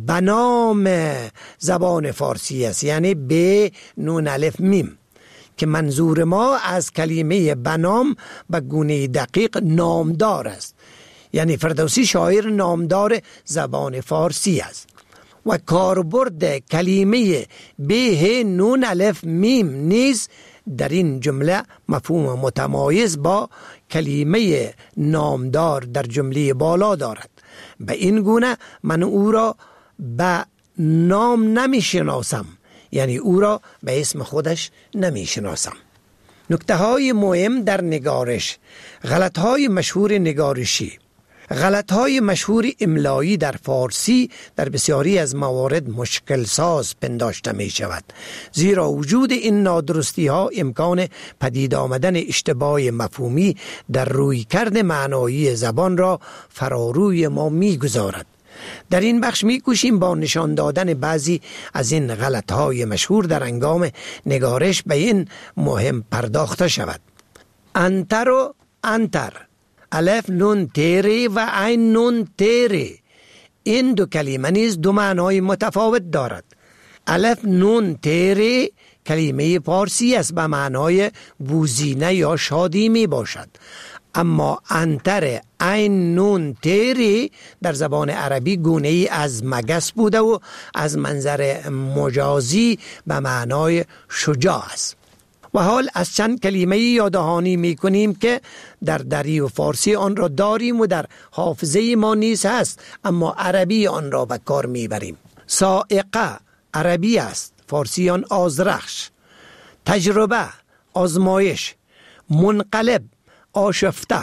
بنام زبان فارسی است، یعنی به نون الف میم، که منظور ما از کلمه بنام به گونه دقیق نامدار است، یعنی فردوسی شاعر نامدار زبان فارسی است. و کاربرد کلمه به نون الف میم نیز در این جمله مفهوم متمایز با کلمه نامدار در جمله بالا دارد. به این گونه من او را به نام نمی شناسم، یعنی او را به اسم خودش نمی شناسم. نکته های مهم در نگارش. غلط های مشهور نگارشی. غلط های مشهور املایی در فارسی در بسیاری از موارد مشکل ساز پنداشته می شود، زیرا وجود این نادرستی ها امکان پدید آمدن اشتباه مفهومی در رویکرد معنایی زبان را فراروی ما می گذارد. در این بخش می کوشیم با نشان دادن بعضی از این غلط های مشهور در هنگام نگارش به این مهم پرداخته شود. انتر و انتر، الف نون تیری و عین نون تیری، این دو کلمه نیز دو معنای متفاوت دارد. الف نون تیری کلمه فارسی است، به معنای بوزینه یا شادی می باشد، اما انتر عین نون تیری در زبان عربی گونه ای از مگس بوده و از منظر مجازی به معنای شجاع است. و حال از چند کلمه یاددهانی می کنیم که در دری و فارسی آن را داریم و در حافظه ما نیز هست، اما عربی آن را به کار می بریم. سائقه عربی است، فارسی آن آذرخش. تجربه آزمایش. منقلب آشفته.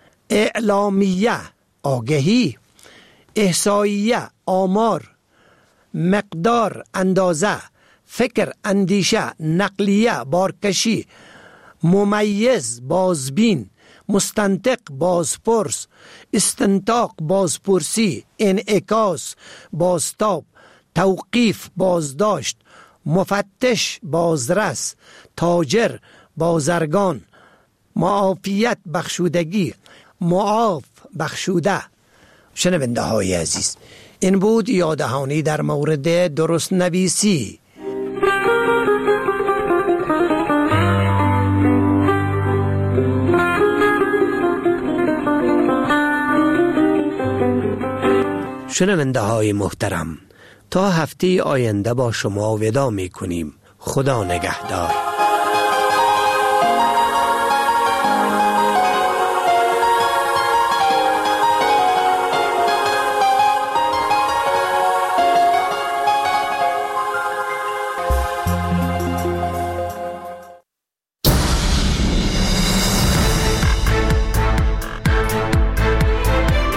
اعلامیه آگهی. احصاییه آمار. مقدار اندازه. فکر اندیشه. نقلیه بارکشی. ممیز بازبین. مستنطق بازپرس، استنطاق بازپرسی، انعکاس بازتاب، توقیف بازداشت، مفتش بازرس، تاجر بازرگان، معافیت بخشودگی، معاف بخشوده. شنونده های عزیز، این بود یاددهانی در مورد درست نویسی. شنونده های محترم، تا هفته آینده با شما وداع می کنیم. خدا نگهدار.